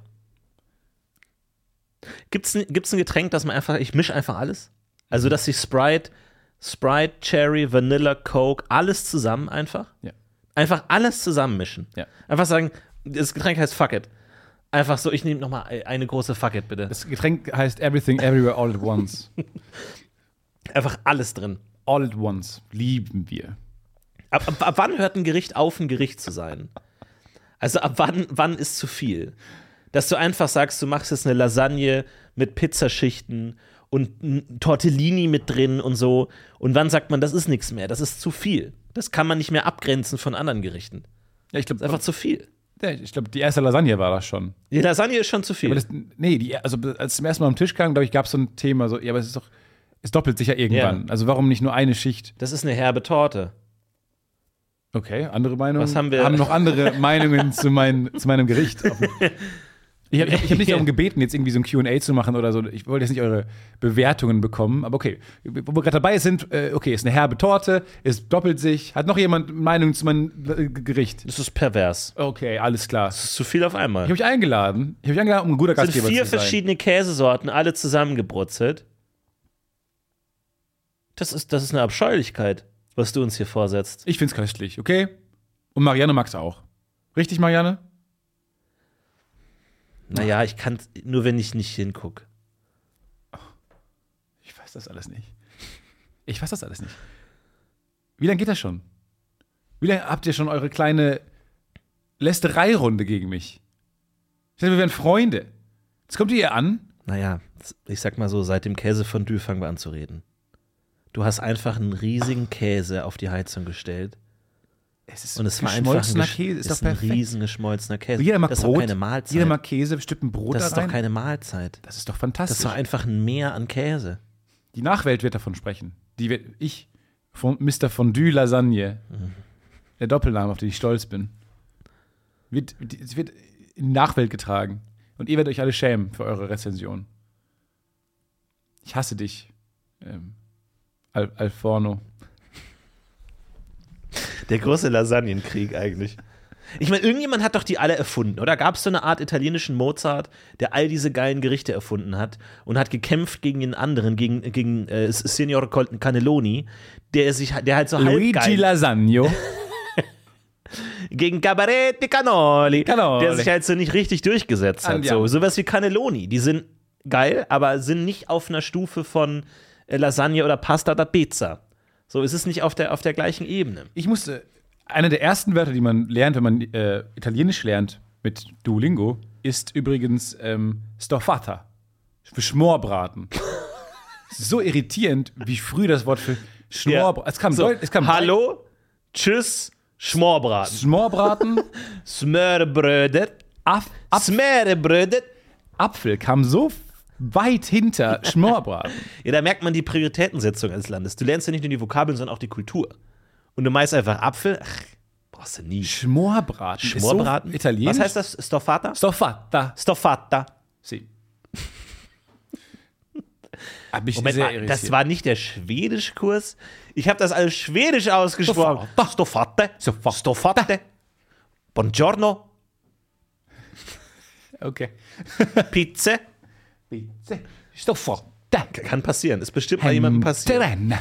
Gibt's ein, gibt's ein Getränk, das man einfach, ich mische einfach alles? Also, dass ich Sprite, Sprite, Cherry, Vanilla Coke, alles zusammen einfach? Ja. Einfach alles zusammenmischen. Ja. Einfach sagen, das Getränk heißt Fuck It. Einfach so, ich nehme noch mal eine große Fuck It, bitte. Das Getränk heißt Everything Everywhere All at Once. Einfach alles drin. All at Once. Lieben wir. Ab, ab, ab wann hört ein Gericht auf, ein Gericht zu sein? Also ab wann, wann ist zu viel? Dass du einfach sagst, du machst jetzt eine Lasagne mit Pizzaschichten und ein Tortellini mit drin und so. Und wann sagt man, das ist nichts mehr, das ist zu viel. Das kann man nicht mehr abgrenzen von anderen Gerichten. Ja, ich Das ist glaube, einfach zu viel. ja, ich glaube, die erste Lasagne war das schon. Die Lasagne ist schon zu viel. Aber das, nee, die, also als es zum ersten Mal am Tisch kam, glaube ich, gab es so ein Thema, so, ja, aber es ist doch, es doppelt sich ja irgendwann. Ja. Also warum nicht nur eine Schicht? das ist eine herbe Torte. Okay, andere Meinungen. Was haben wir- Haben noch andere Meinungen zu, mein, zu meinem Gericht. Ich habe ich hab nicht darum gebeten, jetzt irgendwie so ein Q und A zu machen oder so. Ich wollte jetzt nicht eure Bewertungen bekommen, aber okay. Wo wir gerade dabei sind, äh, okay, ist eine herbe Torte, ist doppelt sich. Hat noch jemand Meinung zu meinem äh, Gericht? Das ist pervers. Okay, alles klar. Das ist zu viel auf einmal. Ich habe euch eingeladen. Ich habe euch eingeladen, um ein guter Es sind Gastgeber vier zu sein. verschiedene Käsesorten, alle zusammengebrutzelt. Das ist, das ist eine Abscheulichkeit, was du uns hier vorsetzt. Ich find's köstlich, okay? Und Marianne mag's auch. Richtig, Marianne? Naja, ich kann nur, wenn ich nicht hingucke. Ich weiß das alles nicht. Ich weiß das alles nicht. Wie lange geht das schon? Wie lange habt ihr schon eure kleine Lästereirunde gegen mich? Ich dachte, wir wären Freunde. Jetzt kommt ihr hier an. Naja, ich sag mal so, seit dem Käsefondue fangen wir an zu reden. Du hast einfach einen riesigen Käse auf die Heizung gestellt. Es ist Und es war einfach ein, geschmolzener gesch- Käse. Ist, ist doch ein perfekt. riesen geschmolzener Käse. Jeder mag das ist Brot. doch keine Mahlzeit. Jeder mag Käse, bestimmt ein Brot das da ist doch rein. keine Mahlzeit. Das ist doch Das fantastisch. ist doch einfach ein Meer an Käse. Die Nachwelt wird davon sprechen. Die wird, ich, von Mister Fondue Lasagne, der Doppelname, auf den ich stolz bin, wird, es wird in die Nachwelt getragen. Und ihr werdet euch alle schämen für eure Rezension. Ich hasse dich, ähm, Al Alforno. Der große Lasagnenkrieg eigentlich. Ich meine, irgendjemand hat doch die alle erfunden, oder? Gab es so eine Art italienischen Mozart, der all diese geilen Gerichte erfunden hat und hat gekämpft gegen den anderen, gegen, gegen äh, Signor Cannelloni, der sich, der halt so Luigi halbgeil, Lasagno. gegen Cabaret di Cannoli, Cannoli. der sich halt so nicht richtig durchgesetzt hat. Andiamo. So sowas wie Cannelloni, die sind geil, aber sind nicht auf einer Stufe von äh, Lasagne oder Pasta da Pizza. So, es ist nicht auf der, auf der gleichen Ebene. Ich musste, eine der ersten Wörter, die man lernt, wenn man äh, Italienisch lernt mit Duolingo, ist übrigens ähm, Stoffata. Für Schmorbraten. So irritierend, wie früh das Wort für Schmorbraten. Es kam, So, Deut- es kam Hallo, tschüss, Schmorbraten. Schmorbraten, Smørbrødet. Af, Ab, Smørbrødet. Apfel kam so weit hinter Schmorbraten. Ja, da merkt man die Prioritätensetzung eines Landes. Du lernst ja nicht nur die Vokabeln, sondern auch die Kultur. Und du meinst einfach Apfel, ach, brauchst du nie. Schmorbraten. Schmorbraten? Ist so italienisch. Was heißt das? Stoffata? Stoffata. Stoffata. Sie. Hab mich Moment sehr mal, irritiert. das war nicht der Schwedischkurs? Ich habe das alles Schwedisch ausgesprochen. Stoffate. Stoffate. Stoffate. Buongiorno. Okay. Pizza. Stoffata. Kann passieren. Ist bestimmt mal jemandem passiert. Terren.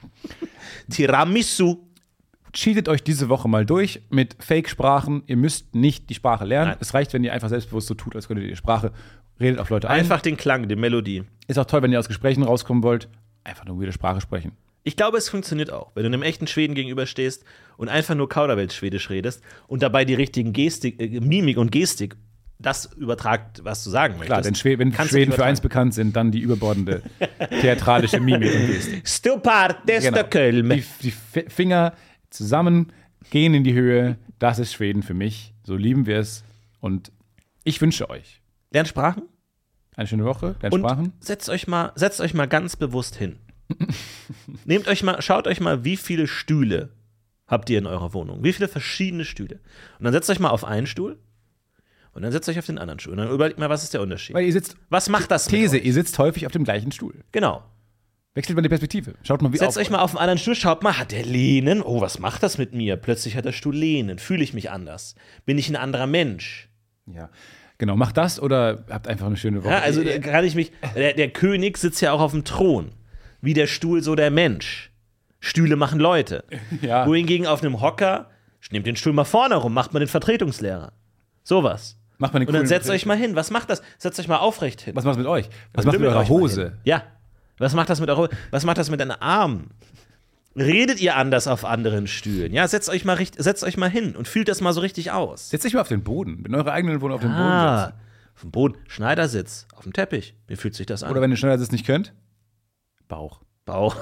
Tiramisu. Cheatet euch diese Woche mal durch mit Fake-Sprachen. Ihr müsst nicht die Sprache lernen. Nein. Es reicht, wenn ihr einfach selbstbewusst so tut, als könntet ihr die Sprache. Redet auf Leute ein. Einfach den Klang, die Melodie. Ist auch toll, wenn ihr aus Gesprächen rauskommen wollt. Einfach nur wieder Sprache sprechen. Ich glaube, es funktioniert auch, wenn du einem echten Schweden gegenüberstehst und einfach nur Kauderwelsch-Schwedisch redest und dabei die richtigen Gestik, äh, Mimik und Gestik das übertragt, was du sagen möchtest. Klar, denn Schwe wenn Kannst du Schweden nicht für eins übertragen. bekannt sind, dann die überbordende theatralische Mimik und Gestik. Sto parte, sto Genau. Köln. Die, die F- Finger zusammen, gehen in die Höhe. Das ist Schweden für mich. So lieben wir es. Und ich wünsche euch Lernt Sprachen eine schöne Woche. Lernt und Sprachen. setzt euch mal, setzt euch mal ganz bewusst hin. Nehmt euch mal, schaut euch mal, wie viele Stühle habt ihr in eurer Wohnung? Wie viele verschiedene Stühle? Und dann setzt euch mal auf einen Stuhl und dann setzt euch auf den anderen Stuhl. Und dann überlegt mal, was ist der Unterschied? Weil ihr sitzt, Was macht das These, mit euch? ihr sitzt häufig auf dem gleichen Stuhl. Genau. Wechselt mal die Perspektive. Schaut mal, wie Setzt auf euch mal auf einen anderen Stuhl, schaut mal, hat der Lehnen? Oh, was macht das mit mir? Plötzlich hat der Stuhl Lehnen. Fühle ich mich anders? Bin ich ein anderer Mensch? Ja. Genau, macht das oder habt einfach eine schöne Woche. Ja, also da kann ich mich. Der, der König sitzt ja auch auf dem Thron. Wie der Stuhl, so der Mensch. Stühle machen Leute. ja. Wohingegen auf einem Hocker, nehmt den Stuhl mal vorne rum, macht mal den Vertretungslehrer. Sowas. Macht mal eine Und dann coole setzt euch mal hin. Was macht das? Setzt euch mal aufrecht hin. Was macht das mit euch? Was macht mit Lümmelt eurer euch mal Hose? hin. Ja. Was macht das mit eurer Was macht das mit deinen Armen? Redet ihr anders auf anderen Stühlen? Ja, setzt euch mal, richt- setzt euch mal hin und fühlt das mal so richtig aus. Setzt euch mal auf den Boden. In eurer eigenen Wohnung auf den Boden Ah, setzen. auf dem Boden. Schneidersitz. Auf dem Teppich. Wie fühlt sich das an? Oder wenn ihr schneller das nicht könnt, Bauch. Bauch.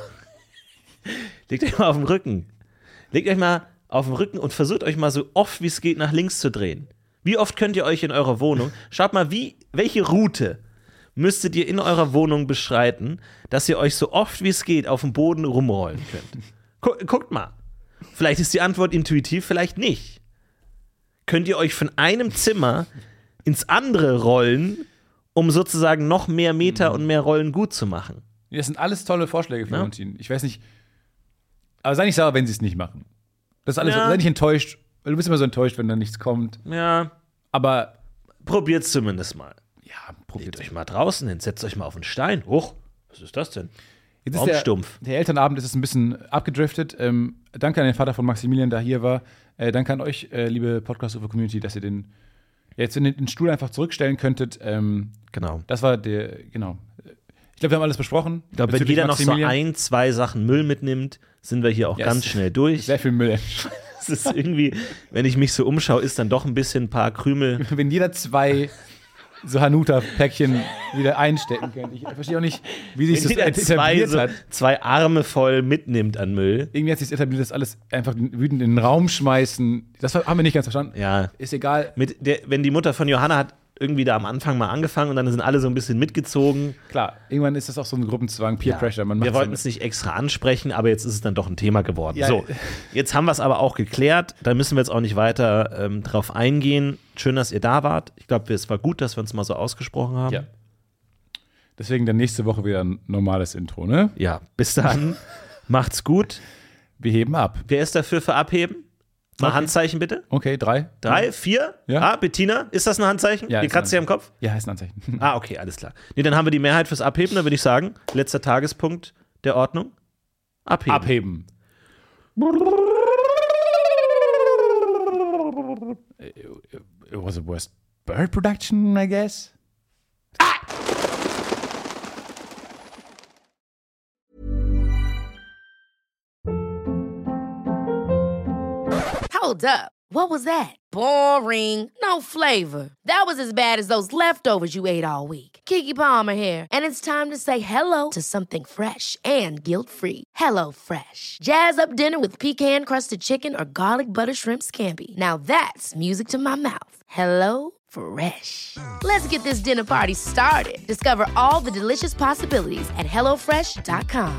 Legt euch mal auf den Rücken. Legt euch mal auf den Rücken und versucht euch mal so oft wie es geht nach links zu drehen. Wie oft könnt ihr euch in eurer Wohnung, schaut mal, wie, welche Route müsstet ihr in eurer Wohnung beschreiten, dass ihr euch so oft wie es geht auf dem Boden rumrollen könnt. Gu- Guckt mal. Vielleicht ist die Antwort intuitiv, vielleicht nicht. Könnt ihr euch von einem Zimmer ins andere rollen, um sozusagen noch mehr Meter und mehr Rollen gut zu machen? Das sind alles tolle Vorschläge, Ja. Florentin. Ich weiß nicht. Aber sei nicht sauer, wenn sie es nicht machen. Das ist alles, Ja. sei nicht enttäuscht. Weil du bist immer so enttäuscht, wenn da nichts kommt. Ja, Aber probiert's zumindest mal. ja, Legt probiert euch mal draußen hin, setzt euch mal auf einen Stein. Huch, was ist das denn? Jetzt ist Warum der, stumpf? der Elternabend ist es ein bisschen abgedriftet. Ähm, danke an den Vater von Maximilian, der hier war. Äh, danke an euch, äh, liebe Podcast-Community, dass ihr den jetzt in den, den Stuhl einfach zurückstellen könntet. Ähm, Genau. das war der, genau. Ich glaube, wir haben alles besprochen. Ich glaube, wenn bezüglich jeder noch so Maximilian. ein, zwei Sachen Müll mitnimmt, sind wir hier auch Ja, ganz es- schnell durch. Sehr viel Müll. Es ist irgendwie, wenn ich mich so umschaue, ist dann doch ein bisschen ein paar Krümel. Wenn jeder zwei so Hanuta-Päckchen wieder einstecken könnte. Ich verstehe auch nicht, wie sich Wenn das jeder zwei, etabliert so, hat. zwei Arme voll mitnimmt an Müll. Irgendwie hat sich das etabliert, das alles einfach wütend in den Raum schmeißen. Das haben wir nicht ganz verstanden. Ja. Ist egal. Mit der, wenn die Mutter von Johanna hat irgendwie da am Anfang mal angefangen und dann sind alle so ein bisschen mitgezogen. Klar, irgendwann ist das auch so ein Gruppenzwang, Peer Pressure. Man macht Wir so wollten eine- es nicht extra ansprechen, aber jetzt ist es dann doch ein Thema geworden. Ja. So, jetzt haben wir es aber auch geklärt. Da müssen wir jetzt auch nicht weiter ähm, drauf eingehen. Schön, dass ihr da wart. Ich glaube, es war gut, dass wir uns mal so ausgesprochen haben. Ja. Deswegen dann nächste Woche wieder ein normales Intro, ne? Ja, bis dann. Macht's gut. Wir heben ab. Wer ist dafür für Abheben? Mal Handzeichen bitte. Okay, drei. Drei, vier. Ja. Ah, Bettina, ist das ein Handzeichen? Ja, Die ist ein Katze hier im Kopf? Ja, ist ein Anzeichen. Ah, okay, alles klar. Nee, dann haben wir die Mehrheit fürs Abheben, dann würde ich sagen, letzter Tagespunkt der Ordnung. Abheben. Abheben. It was the worst bird production, I guess. Hold up. What was that? Boring. No flavor. That was as bad as those leftovers you ate all week. Keke Palmer here, and it's time to say hello to something fresh and guilt-free. Hello Fresh. Jazz up dinner with pecan-crusted chicken or garlic butter shrimp scampi. Now that's music to my mouth. Hello Fresh. Let's get this dinner party started. Discover all the delicious possibilities at hello fresh dot com.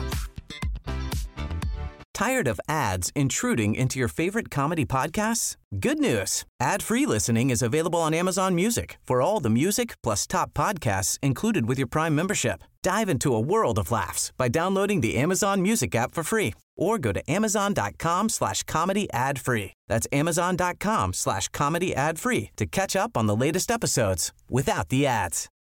Tired of ads intruding into your favorite comedy podcasts? Good news. Ad-free listening is available on Amazon Music for all the music plus top podcasts included with your Prime membership. Dive into a world of laughs by downloading the Amazon Music app for free or go to amazon.com slash comedy ad free. That's amazon.com slash comedy ad free to catch up on the latest episodes without the ads.